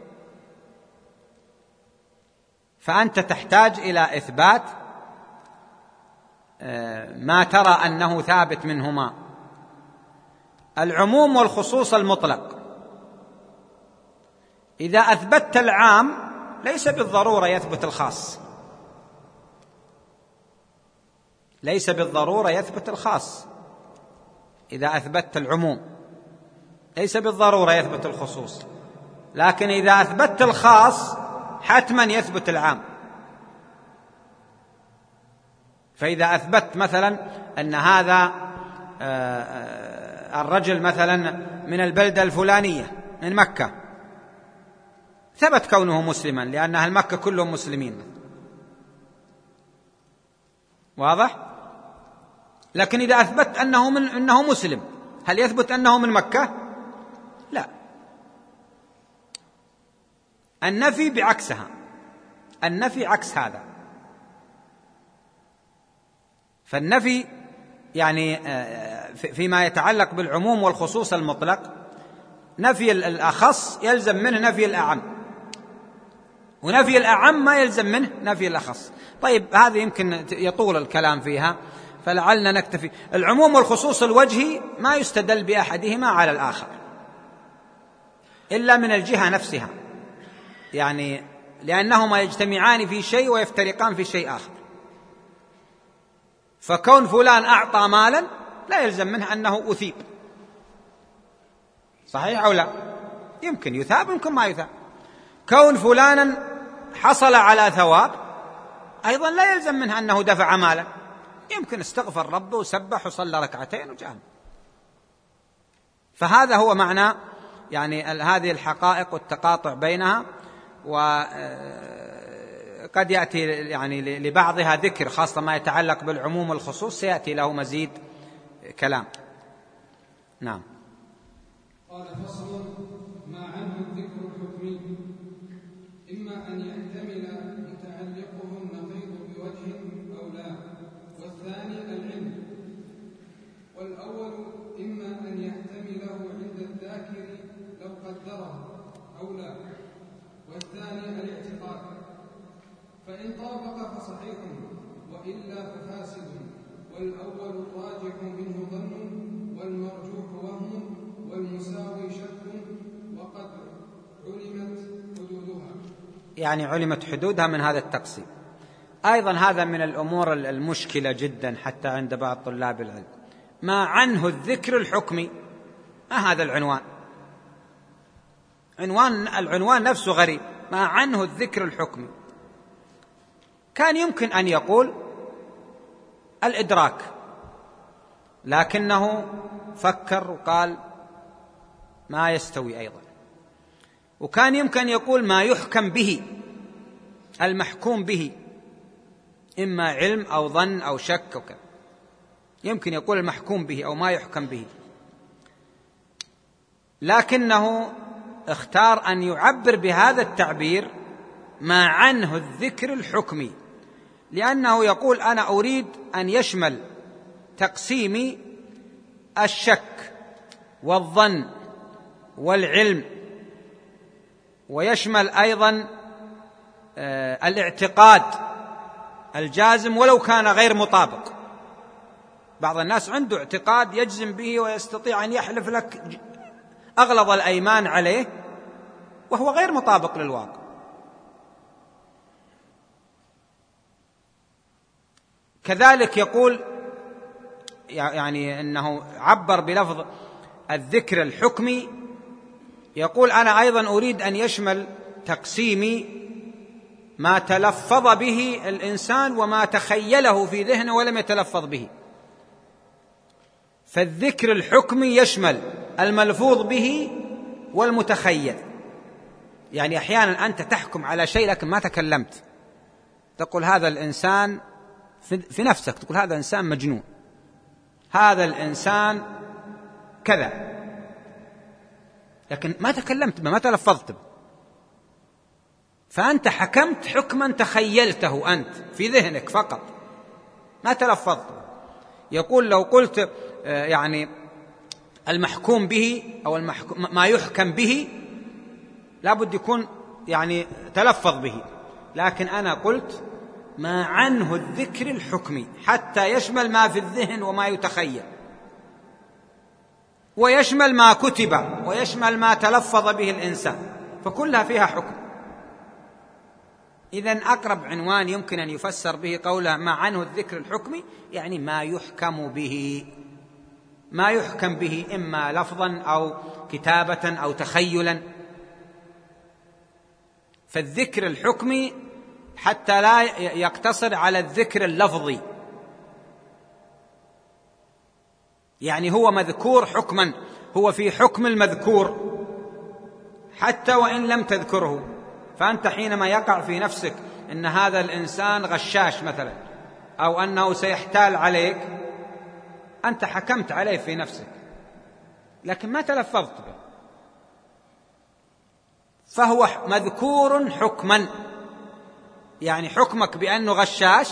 فأنت تحتاج إلى إثبات ما ترى أنه ثابت منهما. العموم والخصوص المطلق، إذا أثبتت العام ليس بالضرورة يثبت الخاص، ليس بالضرورة يثبت الخاص. إذا أثبتت العموم ليس بالضرورة يثبت الخصوص، لكن إذا أثبتت الخاص حتما يثبت العام. فإذا أثبت مثلا أن هذا الرجل مثلا من البلدة الفلانية من مكة، ثبت كونه مسلما لأن أهل مكة كلهم مسلمين، واضح؟ لكن إذا أثبت أنه من أنه مسلم، هل يثبت أنه من مكة؟ لا. النفي بعكسها، النفي عكس هذا. فالنفي يعني فيما يتعلق بالعموم والخصوص المطلق، نفي الأخص يلزم منه نفي الأعم، ونفي الأعم ما يلزم منه نفي الأخص. طيب هذه يمكن يطول الكلام فيها، فلعلنا نكتفي. العموم والخصوص الوجهي ما يستدل بأحدهما على الآخر إلا من الجهة نفسها، يعني لأنهما يجتمعان في شيء ويفترقان في شيء آخر. فكون فلان أعطى مالا لا يلزم منه أنه أثيب، صحيح أو لا؟ يمكن يثاب يمكن ما يثاب. كون فلانا حصل على ثواب أيضا لا يلزم منه أنه دفع مالا، يمكن استغفر ربه وسبح وصلى ركعتين وجاء. فهذا هو معنى يعني هذه الحقائق والتقاطع بينها. وقد يأتي يعني لبعضها ذكر، خاصة ما يتعلق بالعموم والخصوص سيأتي له مزيد كلام. نعم. قال فصل: ما عنه الذكر الحكمي إما أن يحتمل متعلقه النقيض بوجه أو لا، والثاني العلم. والأول إما أن يحتمله عند الذاكر لو قدره أو لا، والثاني الاعتقاد. فإن طابق فصحيح، وإلا ففاسد. والأول الراجح منه ظن، والمرجوح وهم، والمساوي شك، وقد علمت حدودها. يعني علمت حدودها من هذا التقسيم. أيضا هذا من الأمور المشكلة جدا حتى عند بعض طلاب العلم، ما عنه الذكر الحكمي. ما هذا العنوان؟ عنوان العنوان نفسه غريب، ما عنه الذكر الحكمي. كان يمكن أن يقول الإدراك، لكنه فكر وقال ما يستوي أيضا. وكان يمكن أن يقول ما يحكم به، المحكوم به، إما علم أو ظن أو شك أو كذا. يمكن يقول المحكوم به أو ما يحكم به، لكنه اختار أن يعبر بهذا التعبير ما عنه الذكر الحكمي، لأنه يقول أنا أريد أن يشمل تقسيمي الشك والظن والعلم، ويشمل أيضا الاعتقاد الجازم ولو كان غير مطابق. بعض الناس عنده اعتقاد يجزم به ويستطيع أن يحلف لك أغلظ الأيمان عليه وهو غير مطابق للواقع. كذلك يقول يعني أنه عبر بلفظ الذكر الحكمي، يقول أنا أيضا أريد أن يشمل تقسيمي ما تلفظ به الإنسان وما تخيله في ذهنه ولم يتلفظ به. فالذكر الحكمي يشمل الملفوظ به والمتخيل. يعني أحيانا أنت تحكم على شيء لكن ما تكلمت، تقول هذا الإنسان في نفسك، تقول هذا إنسان مجنون، هذا الإنسان كذا، لكن ما تكلمت به، ما تلفظت به، فأنت حكمت حكما تخيلته أنت في ذهنك فقط، ما تلفظت. يقول لو قلت يعني المحكوم به أو المحكوم ما يحكم به لابد يكون يعني تلفظ به، لكن أنا قلت ما عنه الذكر الحكمي حتى يشمل ما في الذهن وما يتخيل، ويشمل ما كتب، ويشمل ما تلفظ به الإنسان، فكلها فيها حكم. إذن أقرب عنوان يمكن أن يفسر به قوله ما عنه الذكر الحكمي، يعني ما يحكم به، ما يحكم به إما لفظا أو كتابة أو تخيلا. فالذكر الحكمي حتى لا يقتصر على الذكر اللفظي، يعني هو مذكور حكما، هو في حكم المذكور حتى وإن لم تذكره. فأنت حينما يقع في نفسك أن هذا الإنسان غشاش مثلا، أو أنه سيحتال عليك، أنت حكمت عليه في نفسك لكن ما تلفظت به، فهو مذكور حكما، يعني حكمك بأنه غشاش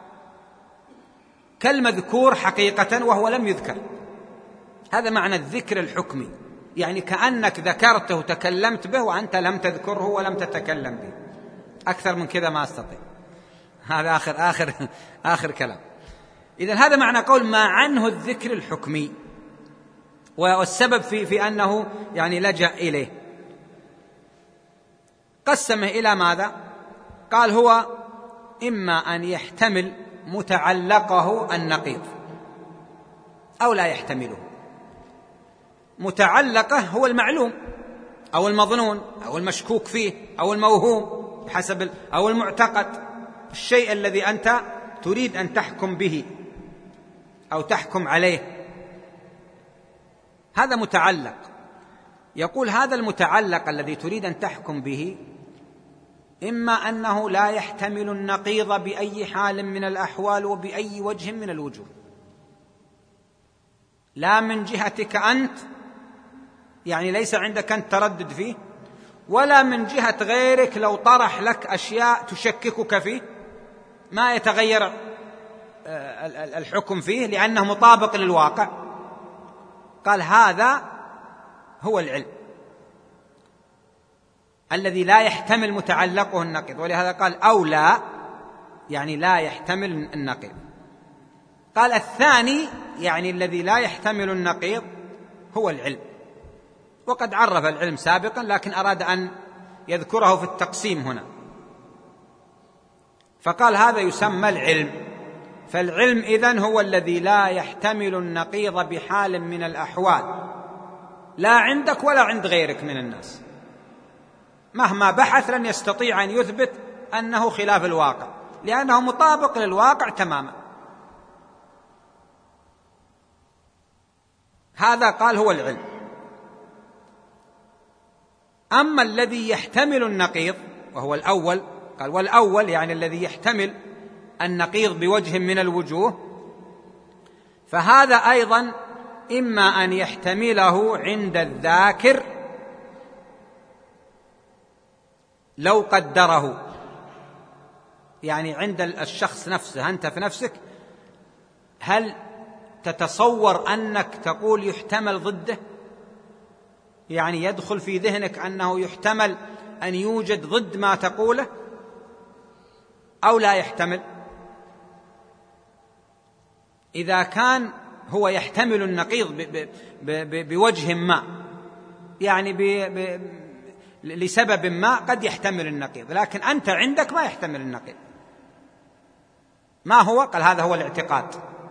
كالمذكور حقيقة وهو لم يذكر. هذا معنى الذكر الحكمي، يعني كأنك ذكرته وتكلمت به وأنت لم تذكره ولم تتكلم به. أكثر من كذا ما أستطيع، هذا آخر آخر آخر كلام. إذن هذا معنى قول ما عنه الذكر الحكمي، والسبب في في أنه يعني لجأ إليه. قسمه إلى ماذا؟ قال هو إما أن يحتمل متعلقه النقيض أو لا يحتمله. متعلقه هو المعلوم أو المظنون أو المشكوك فيه أو الموهوم حسب أو المعتقد، الشيء الذي أنت تريد أن تحكم به أو تحكم عليه، هذا متعلق. يقول هذا المتعلق الذي تريد أن تحكم به إما أنه لا يحتمل النقيض بأي حال من الأحوال وبأي وجه من الوجوه، لا من جهتك أنت، يعني ليس عندك أنت تردد فيه، ولا من جهة غيرك لو طرح لك أشياء تشككك فيه ما يتغير الحكم فيه لأنه مطابق للواقع. قال هذا هو العلم الذي لا يحتمل متعلقه النقيض، ولهذا قال أو لا، يعني لا يحتمل النقيض. قال الثاني يعني الذي لا يحتمل النقيض هو العلم، وقد عرف العلم سابقا لكن أراد أن يذكره في التقسيم هنا، فقال هذا يسمى العلم. فالعلم إذن هو الذي لا يحتمل النقيض بحال من الأحوال، لا عندك ولا عند غيرك من الناس، مهما بحث لن يستطيع أن يثبت أنه خلاف الواقع لأنه مطابق للواقع تماما. هذا قال هو العلم. أما الذي يحتمل النقيض وهو الأول، قال والأول يعني الذي يحتمل النقيض بوجه من الوجوه، فهذا أيضا إما أن يحتمله عند الذاكر لو قدره، يعني عند الشخص نفسه، أنت في نفسك هل تتصور أنك تقول يحتمل ضده؟ يعني يدخل في ذهنك أنه يحتمل أن يوجد ضد ما تقوله أو لا يحتمل؟ إذا كان هو يحتمل النقيض بوجه ما، يعني ب ب لسبب ما قد يحتمل النقيض، لكن أنت عندك ما يحتمل النقيض، ما هو؟ قال هذا هو الاعتقاد.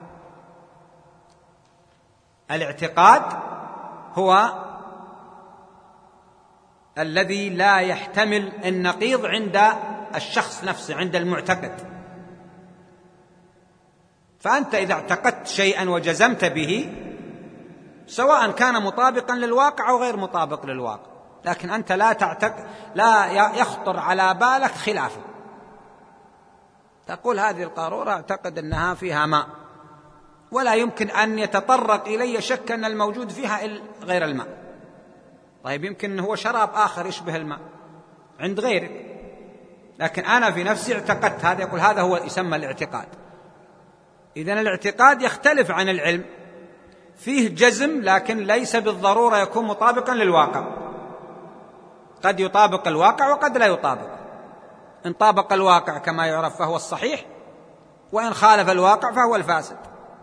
الاعتقاد هو الذي لا يحتمل النقيض عند الشخص نفسه، عند المعتقد. فأنت إذا اعتقدت شيئا وجزمت به، سواء كان مطابقا للواقع أو غير مطابق للواقع، لكن أنت لا تعتقد، لا يخطر على بالك خلافه. تقول هذه القارورة أعتقد أنها فيها ماء، ولا يمكن أن يتطرق إلي شك أن الموجود فيها غير الماء. طيب يمكن أنه هو شراب آخر يشبه الماء عند غيرك، لكن أنا في نفسي اعتقدت هذا. يقول هذا هو يسمى الاعتقاد. إذن الاعتقاد يختلف عن العلم، فيه جزم لكن ليس بالضرورة يكون مطابقا للواقع، قد يطابق الواقع وقد لا يطابق. إن طابق الواقع كما يعرف فهو الصحيح، وإن خالف الواقع فهو الفاسد.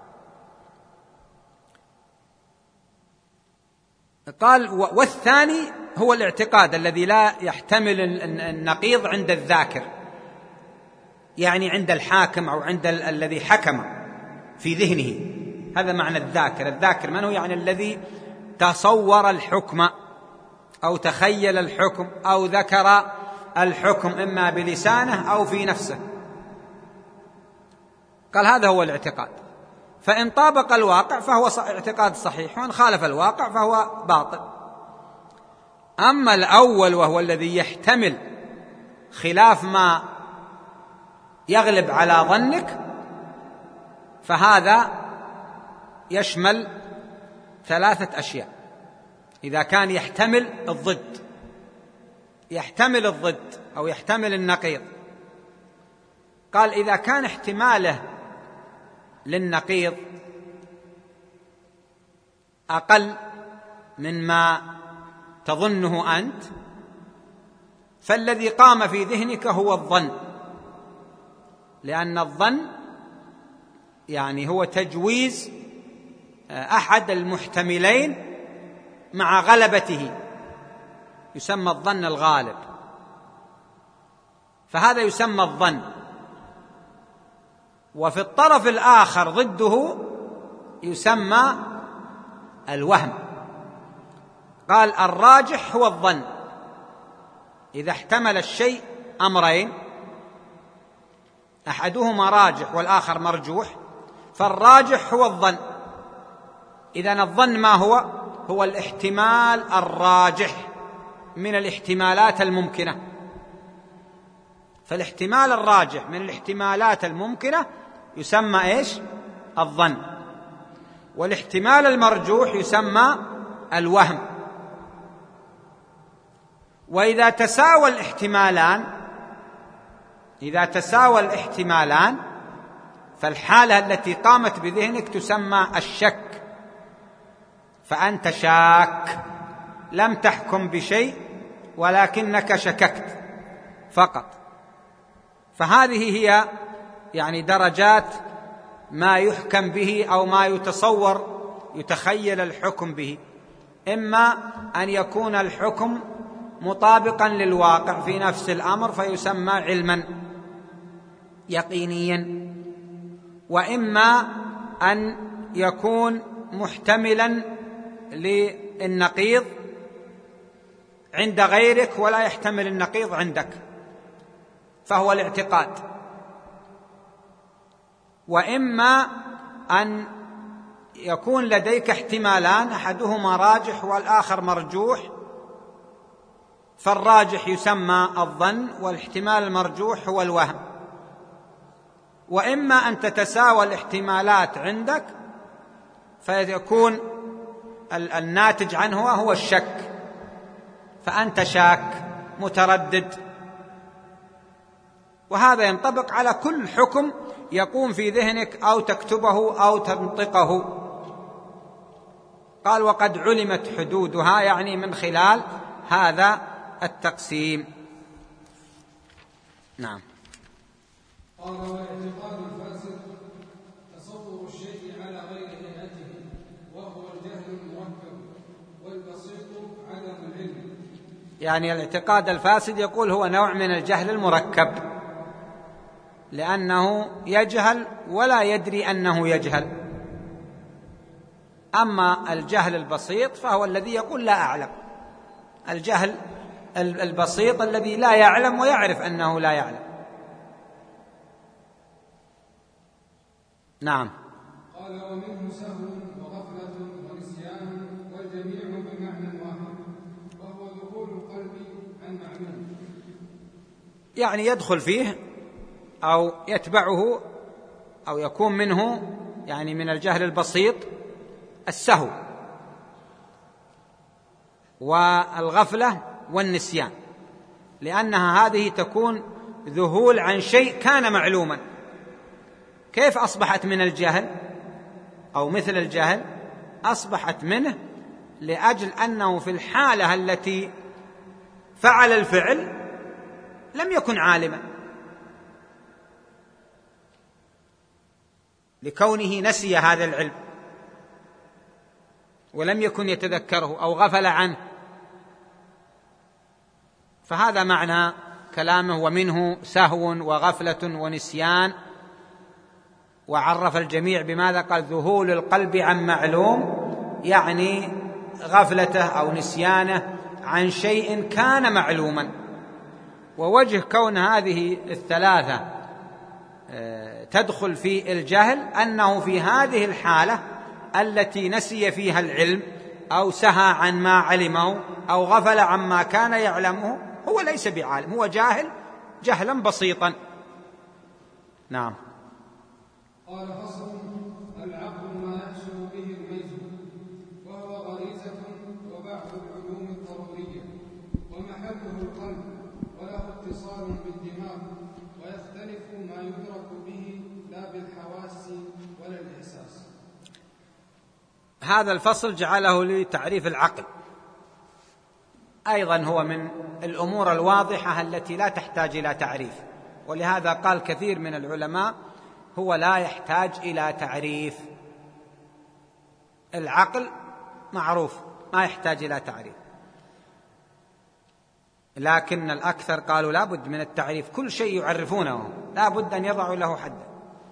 قال والثاني هو الاعتقاد الذي لا يحتمل النقيض عند الذاكر، يعني عند الحاكم أو عند ال- الذي حكم في ذهنه. هذا معنى الذاكر. الذاكر من هو؟ يعني الذي تصور الحكم أو تخيل الحكم أو ذكر الحكم إما بلسانه أو في نفسه. قال هذا هو الاعتقاد. فإن طابق الواقع فهو اعتقاد صحيح، وإن خالف الواقع فهو باطل. أما الأول وهو الذي يحتمل خلاف ما يغلب على ظنك، فهذا يشمل ثلاثة أشياء. إذا كان يحتمل الضد، يحتمل الضد أو يحتمل النقيض. قال إذا كان احتماله للنقيض أقل مما تظنه أنت، فالذي قام في ذهنك هو الظن، لأن الظن يعني هو تجويز أحد المحتملين مع غلبته، يسمى الظن الغالب، فهذا يسمى الظن. وفي الطرف الآخر ضده يسمى الوهم. قال الراجح هو الظن. إذا احتمل الشيء أمرين، أحدهما راجح والآخر مرجوح، فالراجح هو الظن. إذن الظن ما هو؟ هو الاحتمال الراجح من الاحتمالات الممكنة. فالاحتمال الراجح من الاحتمالات الممكنة يسمى إيش؟ الظن. والاحتمال المرجوح يسمى الوهم. وإذا تساوى الاحتمالان إذا تساوى الاحتمالان فالحالة التي قامت بذهنك تسمى الشك، فأنت شاك، لم تحكم بشيء ولكنك شككت فقط. فهذه هي يعني درجات ما يحكم به أو ما يتصور يتخيل الحكم به. إما أن يكون الحكم مطابقا للواقع في نفس الأمر فيسمى علما يقينيا، وإما أن يكون محتملا للنقيض عند غيرك ولا يحتمل النقيض عندك، فهو الاعتقاد. وإما أن يكون لديك احتمالان، أحدهما راجح والآخر مرجوح، فالراجح يسمى الظن والاحتمال المرجوح هو الوهم. وإما أن تتساوى الاحتمالات عندك فيكون الناتج عنه هو الشك، فأنت شاك متردد. وهذا ينطبق على كل حكم يقوم في ذهنك أو تكتبه أو تنطقه. قال وقد علمت حدودها، يعني من خلال هذا التقسيم. نعم. قال والاعتقاد الفاسد تصور الشيء على غير هيئته، وهو الجهل المركب، والبسيط عدم العلم. يعني الاعتقاد الفاسد يقول هو نوع من الجهل المركب، لأنه يجهل ولا يدري أنه يجهل. أما الجهل البسيط فهو الذي يقول لا أعلم، الجهل البسيط الذي لا يعلم ويعرف أنه لا يعلم. نعم. قال ومنه سهو وغفلة ونسيان والجميع بمعنى واحد وهو دخول القلب عن معلوم، يعني يدخل فيه أو يتبعه أو يكون منه، يعني من الجهل البسيط السهو والغفلة والنسيان، لأنها هذه تكون ذهول عن شيء كان معلوما. كيف أصبحت من الجهل أو مثل الجهل؟ أصبحت منه لأجل أنه في الحالة التي فعل الفعل لم يكن عالما، لكونه نسي هذا العلم ولم يكن يتذكره أو غفل عنه. فهذا معنى كلامه ومنه سهو وغفلة ونسيان. وعرف الجميع بماذا؟ قال ذهول القلب عن معلوم، يعني غفلته أو نسيانه عن شيء كان معلوما. ووجه كون هذه الثلاثة تدخل في الجهل أنه في هذه الحالة التي نسي فيها العلم أو سهى عن ما علمه أو غفل عما كان يعلمه هو ليس بعالم، هو جاهل جهلا بسيطا. نعم. قال فصل العقل ما يحصل به الميز وهو غريزة وبعض العلوم الضرورية ومحله القلب وله اتصال بالدماغ ويختلف ما يدرك به لا بالحواس ولا الإحساس. هذا الفصل جعله لتعريف العقل، أيضا هو من الأمور الواضحة التي لا تحتاج إلى تعريف، ولهذا قال كثير من العلماء هو لا يحتاج إلى تعريف. العقل معروف ما يحتاج إلى تعريف، لكن الأكثر قالوا لا بد من التعريف، كل شيء يعرفونه لا بد أن يضعوا له حدا.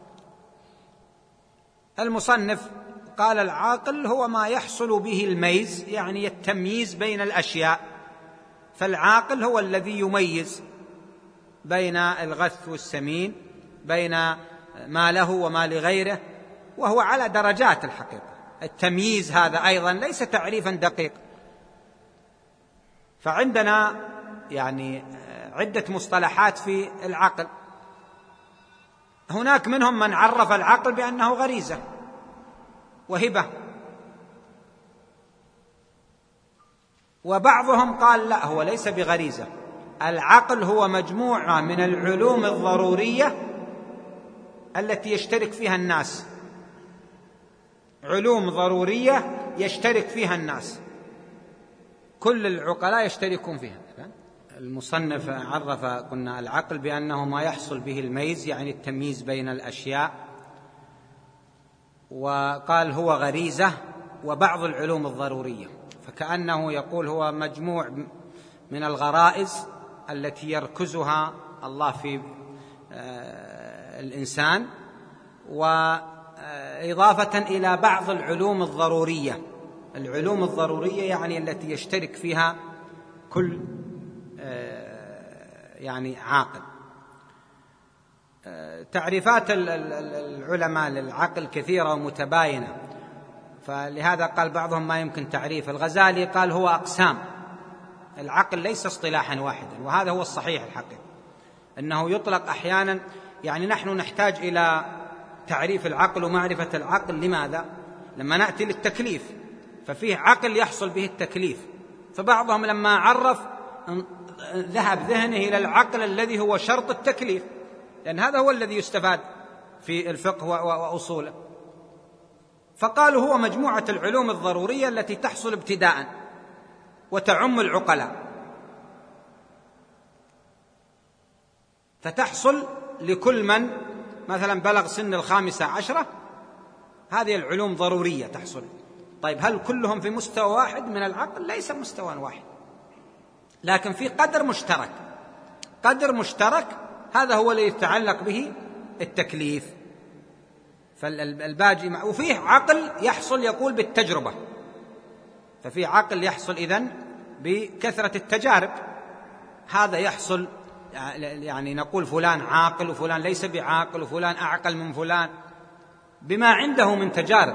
المصنف قال العاقل هو ما يحصل به الميز، يعني التمييز بين الأشياء. فالعاقل هو الذي يميز بين الغث والسمين، بين ما له وما لغيره، وهو على درجات الحقيقة. التمييز هذا أيضا ليس تعريفا دقيق. فعندنا يعني عدة مصطلحات في العقل. هناك منهم من عرف العقل بأنه غريزة وهبة، وبعضهم قال لا، هو ليس بغريزة. العقل هو مجموعة من العلوم الضرورية التي يشترك فيها الناس، علوم ضرورية يشترك فيها الناس، كل العقلاء يشتركون فيها. المصنف عرف قلنا العقل بأنه ما يحصل به الميز، يعني التمييز بين الأشياء، وقال هو غريزة وبعض العلوم الضرورية، فكأنه يقول هو مجموع من الغرائز التي يركزها الله في الإنسان، وإضافة إلى بعض العلوم الضرورية. العلوم الضرورية يعني التي يشترك فيها كل يعني عاقل. تعريفات العلماء للعقل كثيرة ومتباينة، فلهذا قال بعضهم ما يمكن تعريف. الغزالي قال هو أقسام، العقل ليس اصطلاحا واحدا، وهذا هو الصحيح الحقيقي، أنه يطلق أحيانا. يعني نحن نحتاج إلى تعريف العقل ومعرفة العقل. لماذا؟ لما نأتي للتكليف ففيه عقل يحصل به التكليف، فبعضهم لما عرف ذهب ذهنه إلى العقل الذي هو شرط التكليف، لأن هذا هو الذي يستفاد في الفقه وأصوله. فقالوا هو مجموعة العلوم الضرورية التي تحصل ابتداء وتعم العقلاء، فتحصل لكل من مثلا بلغ سن الخامسة عشرة، هذه العلوم ضرورية تحصل. طيب هل كلهم في مستوى واحد من العقل؟ ليس مستوى واحد، لكن في قدر مشترك. قدر مشترك هذا هو الذي يتعلق به التكليف، فالباجي وفيه عقل يحصل يقول بالتجربة، ففي عقل يحصل إذن بكثرة التجارب، هذا يحصل يعني نقول فلان عاقل وفلان ليس بعاقل وفلان أعقل من فلان بما عنده من تجارب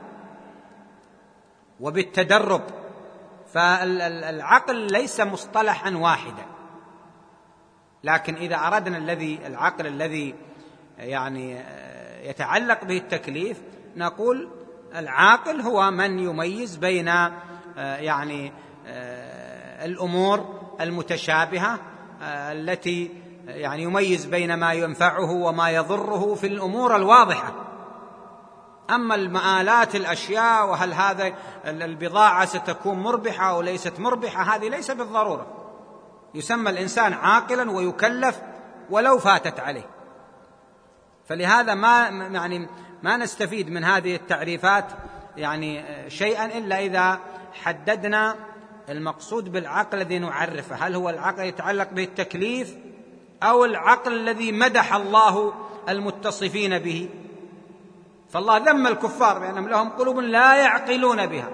وبالتدرب. فالعقل ليس مصطلحا واحدا، لكن إذا أردنا الذي العقل الذي يعني يتعلق به التكليف نقول العاقل هو من يميز بين يعني الأمور المتشابهة التي يعني يميز بين ما ينفعه وما يضره في الأمور الواضحة. أما المآلات الأشياء وهل هذا البضاعة ستكون مربحة أو ليست مربحة هذه ليس بالضرورة. يسمى الإنسان عاقلا ويكلف ولو فاتت عليه. فلهذا ما يعني ما نستفيد من هذه التعريفات يعني شيئا إلا إذا حددنا المقصود بالعقل الذي نعرفه، هل هو العقل يتعلق به التكليف أو العقل الذي مدح الله المتصفين به. فالله ذم الكفار بأنهم لهم قلوب لا يعقلون بها،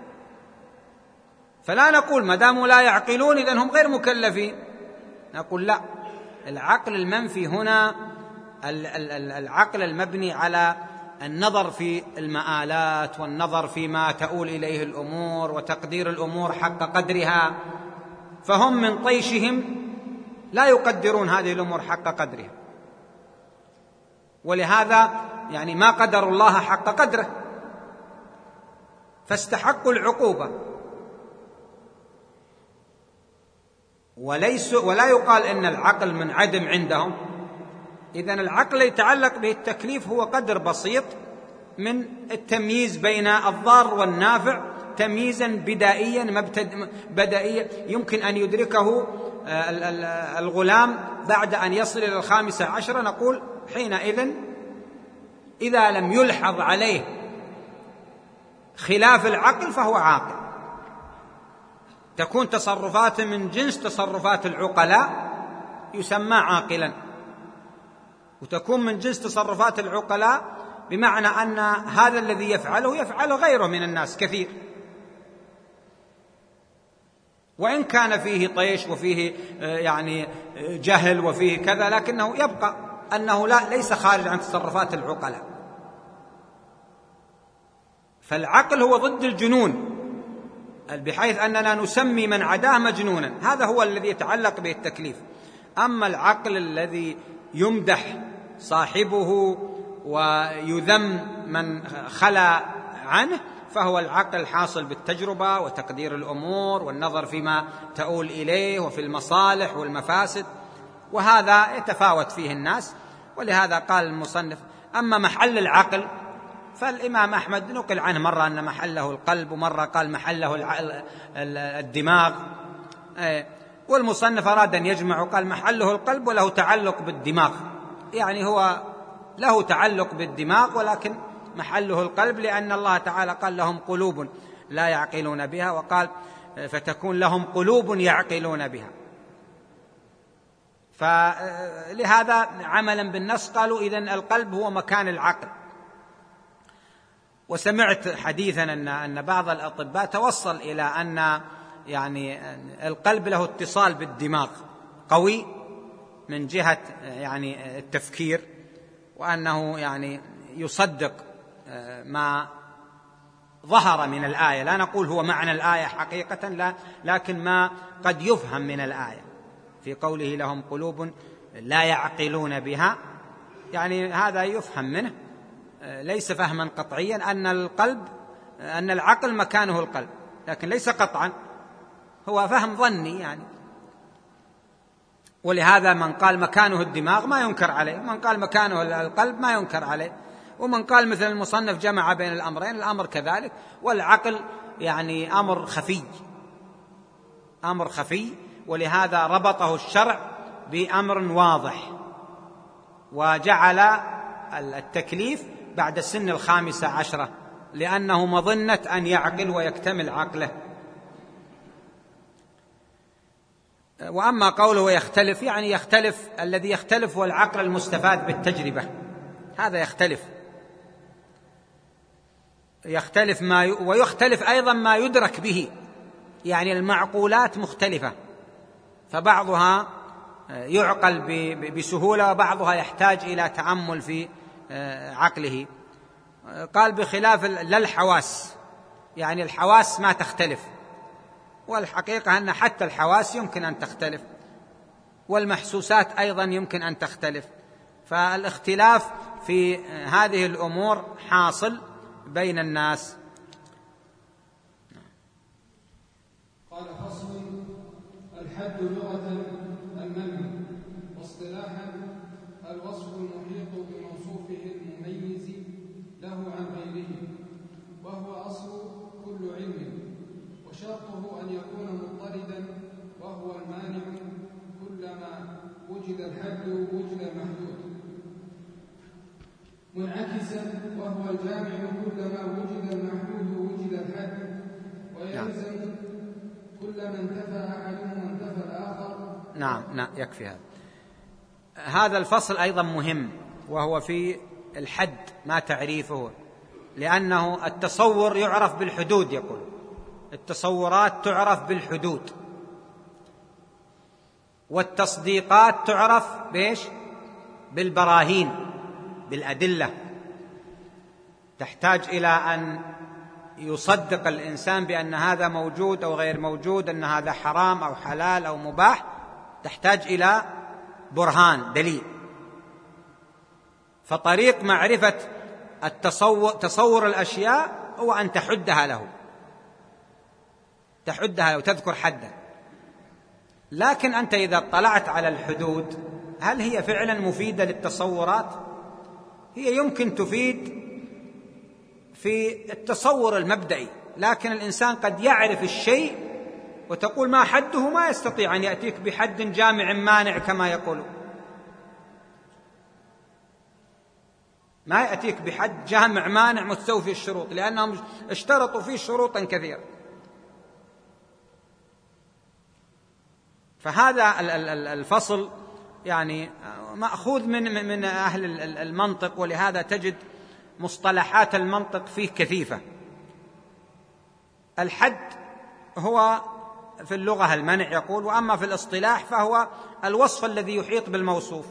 فلا نقول ما داموا لا يعقلون إذن هم غير مكلفين، نقول لا، العقل المنفي هنا العقل المبني على النظر في المآلات والنظر فيما تؤول إليه الأمور وتقدير الأمور حق قدرها، فهم من طيشهم لا يقدرون هذه الأمور حق قدرها، ولهذا يعني ما قدر الله حق قدره فاستحقوا العقوبة. وليس ولا يقال إن العقل منعدم عندهم. إذن العقل يتعلق به التكليف هو قدر بسيط من التمييز بين الضار والنافع، تمييزا بدائيا بدائيا يمكن أن يدركه الغلام بعد أن يصل إلى الخامسة عشرة. نقول حينئذ إذا لم يلحظ عليه خلاف العقل فهو عاقل، تكون تصرفاته من جنس تصرفات العقلاء يسمى عاقلا، وتكون من جنس تصرفات العقلاء بمعنى أن هذا الذي يفعله يفعله غيره من الناس كثير، وإن كان فيه طيش وفيه يعني جهل وفيه كذا، لكنه يبقى أنه لا ليس خارج عن تصرفات العقلاء. فالعقل هو ضد الجنون، بحيث أننا نسمي من عداه مجنونا، هذا هو الذي يتعلق به التكليف. أما العقل الذي يمدح صاحبه ويذم من خلا عنه فهو العقل الحاصل بالتجربة وتقدير الأمور والنظر فيما تؤول إليه وفي المصالح والمفاسد، وهذا يتفاوت فيه الناس. ولهذا قال المصنف أما محل العقل فالإمام أحمد نقل عنه مرة أن محله القلب ومرة قال محله الدماغ، والمصنف أراد أن يجمع وقال محله القلب وله تعلق بالدماغ، يعني هو له تعلق بالدماغ ولكن محله القلب، لأن الله تعالى قال لهم قلوب لا يعقلون بها، وقال فتكون لهم قلوب يعقلون بها. فلهذا عملا بالنص قالوا إذن القلب هو مكان العقل. وسمعت حديثا أن أن بعض الأطباء توصل إلى أن يعني القلب له اتصال بالدماغ قوي من جهة يعني التفكير، وأنه يعني يصدق ما ظهر من الآية، لا نقول هو معنى الآية حقيقة، لا، لكن ما قد يفهم من الآية في قوله لهم قلوب لا يعقلون بها، يعني هذا يفهم منه ليس فهما قطعيا أن القلب أن العقل مكانه القلب، لكن ليس قطعا، هو فهم ظني يعني. ولهذا من قال مكانه الدماغ ما ينكر عليه، من قال مكانه القلب ما ينكر عليه، ومن قال مثل المصنف جمع بين الأمرين، الأمر كذلك. والعقل يعني أمر خفي، أمر خفي، ولهذا ربطه الشرع بأمر واضح، وجعل التكليف بعد السن الخامسة عشرة لأنه مظنة أن يعقل ويكتمل عقله. وأما قوله يختلف يعني يختلف، الذي يختلف هو العقل المستفاد بالتجربة، هذا يختلف يختلف ما ي... ويختلف أيضا ما يدرك به، يعني المعقولات مختلفة، فبعضها يعقل ب... بسهولة وبعضها يحتاج إلى تأمل في عقله. قال بخلاف لا الحواس، يعني الحواس ما تختلف، والحقيقة أن حتى الحواس يمكن أن تختلف، والمحسوسات أيضا يمكن أن تختلف، فالاختلاف في هذه الأمور حاصل بين الناس. قال فصل: الحد لغة المنع، واصطلاحا الوصف المحيط بموصوفه المميز له عن غيره، وهو أصل كل علم، وشرطه أن يكون مضطردا، وهو المانع كلما وجد الحد وجد المحدود، منعكسا وهو الجامع كلما وجد المحدود وجد الحد، ويلزم كلما انتفى أحدهما انتفى الآخر. نعم نعم يكفي هذا. هذا الفصل أيضا مهم، وهو في الحد ما تعريفه، لأنه التصور يعرف بالحدود، يقول التصورات تعرف بالحدود، والتصديقات تعرف بإيش؟ بالبراهين، بالأدلة، تحتاج إلى أن يصدق الإنسان بأن هذا موجود أو غير موجود، أن هذا حرام أو حلال أو مباح، تحتاج إلى برهان، دليل. فطريق معرفة التصور تصور الأشياء هو أن تحدها له، تحدها له، تذكر حدا. لكن أنت إذا اطلعت على الحدود، هل هي فعلا مفيدة للتصورات؟ هي يمكن تفيد في التصور المبدئي، لكن الإنسان قد يعرف الشيء وتقول ما حده، ما يستطيع أن يأتيك بحد جامع مانع كما يقولون، ما يأتيك بحد جامع مانع مستوفي الشروط، لأنهم اشترطوا فيه شروطا كثيرة. فهذا الفصل يعني مأخوذ من من أهل المنطق، ولهذا تجد مصطلحات المنطق فيه كثيفة. الحد هو في اللغة المنع يقول، وأما في الاصطلاح فهو الوصف الذي يحيط بالموصوف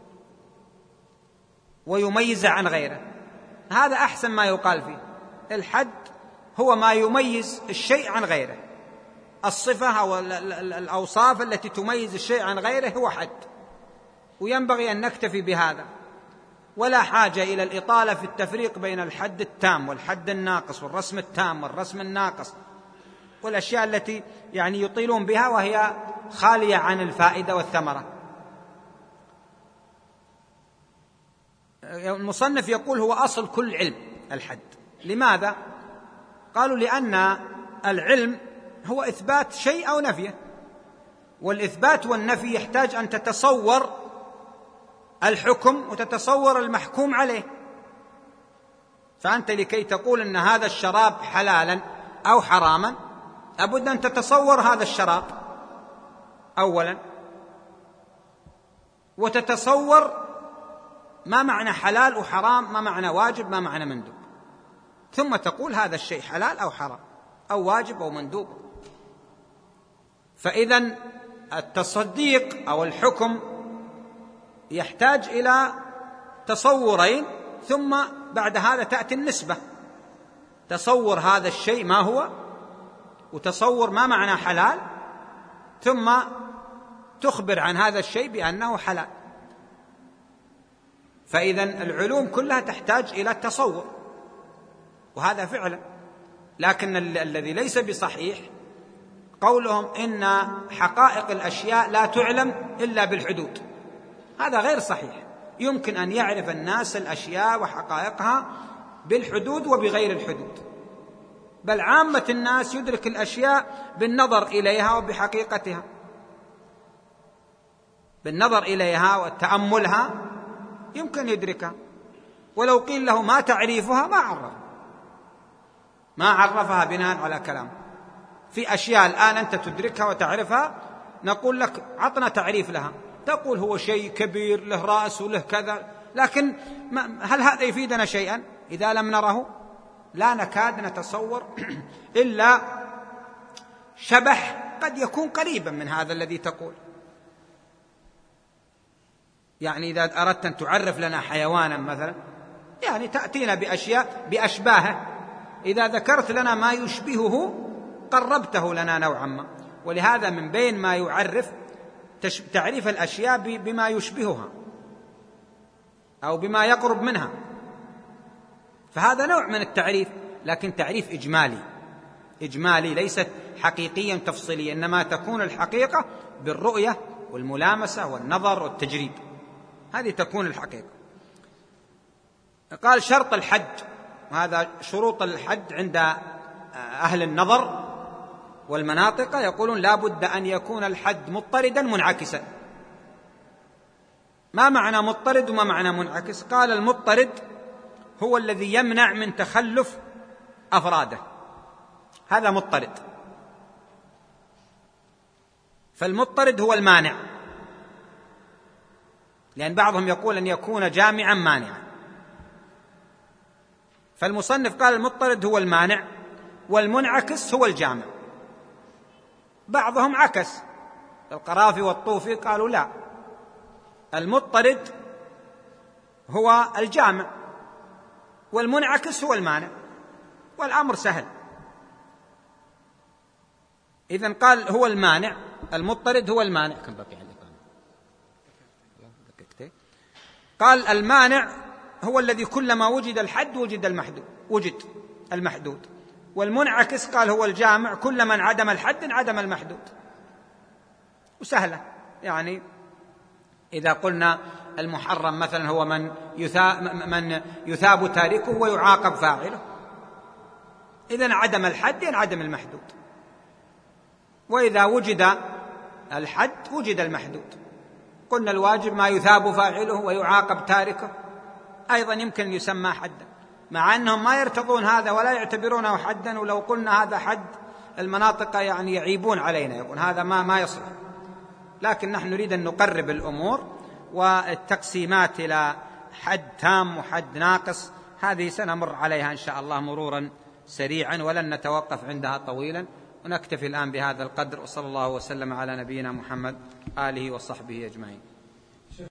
ويميز عن غيره، هذا أحسن ما يقال فيه. الحد هو ما يميز الشيء عن غيره، الصفة أو الأوصاف التي تميز الشيء عن غيره هو حد، وينبغي أن نكتفي بهذا، ولا حاجة إلى الإطالة في التفريق بين الحد التام والحد الناقص والرسم التام والرسم الناقص والأشياء التي يعني يطيلون بها وهي خالية عن الفائدة والثمرة. المصنف يقول هو أصل كل علم الحد. لماذا؟ قالوا لأن العلم هو إثبات شيء أو نفيه، والإثبات والنفي يحتاج أن تتصور الحكم وتتصور المحكوم عليه. فأنت لكي تقول أن هذا الشراب حلالا أو حراما لابد أن تتصور هذا الشراب أولا، وتتصور ما معنى حلال وحرام، ما معنى واجب، ما معنى مندوب، ثم تقول هذا الشيء حلال أو حرام أو واجب أو مندوب. فإذن التصديق أو الحكم يحتاج إلى تصورين، ثم بعد هذا تأتي النسبة، تصور هذا الشيء ما هو، وتصور ما معنى حلال، ثم تخبر عن هذا الشيء بأنه حلال. فإذن العلوم كلها تحتاج إلى التصور، وهذا فعلا. لكن الذي ليس بصحيح قولهم إن حقائق الأشياء لا تعلم إلا بالحدود، هذا غير صحيح. يمكن أن يعرف الناس الأشياء وحقائقها بالحدود وبغير الحدود، بل عامة الناس يدرك الأشياء بالنظر إليها وبحقيقتها، بالنظر إليها وتأملها يمكن يدركها، ولو قيل له ما تعريفها ما عرف ما عرفها بناء على كلام. في أشياء الآن أنت تدركها وتعرفها نقول لك عطنا تعريف لها، تقول هو شيء كبير له رأس وله كذا، لكن هل هذا يفيدنا شيئا إذا لم نره؟ لا نكاد نتصور إلا شبح قد يكون قريبا من هذا الذي تقول. يعني إذا أردت أن تعرف لنا حيوانا مثلا، يعني تأتينا بأشياء بأشباهه، إذا ذكرت لنا ما يشبهه قربته لنا نوعا ما. ولهذا من بين ما يعرف تعريف الأشياء بما يشبهها أو بما يقرب منها، فهذا نوع من التعريف، لكن تعريف إجمالي إجمالي ليست حقيقيا تفصيليا، إنما تكون الحقيقة بالرؤية والملامسة والنظر والتجريب، هذه تكون الحقيقة. قال شرط الحد، وهذا شروط الحد عند أهل النظر والمناطق، يقولون لا بد أن يكون الحد مضطردا منعكسا. ما معنى مضطرد وما معنى منعكس؟ قال المضطرد هو الذي يمنع من تخلف أفراده، هذا مضطرد. فالمضطرد هو المانع، لأن بعضهم يقول أن يكون جامعا مانعا، فالمصنف قال المضطرد هو المانع والمنعكس هو الجامع. بعضهم عكس، القرافي والطوفي قالوا لا، المضطرد هو الجامع والمنعكس هو المانع، والأمر سهل. إذن قال هو المانع، المضطرد هو المانع. كم بقي عندك؟ قال المانع هو الذي كلما وجد الحد وجد المحدود وجد المحدود، والمنعكس قال هو الجامع، كلما انعدم الحد انعدم المحدود. وسهلة، يعني إذا قلنا المحرم مثلا هو من يثاب, من يثاب تاركه ويعاقب فاعله، إذا انعدم الحد انعدم المحدود، وإذا وجد الحد وجد المحدود. قلنا الواجب ما يثاب فاعله ويعاقب تاركه، أيضا يمكن أن يسمى حدا، مع أنهم ما يرتضون هذا ولا يعتبرونه حدا، ولو قلنا هذا حد المناطق يعني يعيبون علينا، يقول هذا ما ما يصلح. لكن نحن نريد أن نقرب الأمور، والتقسيمات إلى حد تام وحد ناقص هذه سنمر عليها إن شاء الله مرورا سريعا، ولن نتوقف عندها طويلا، ونكتفي الآن بهذا القدر، وصلى الله وسلم على نبينا محمد آله وصحبه أجمعين.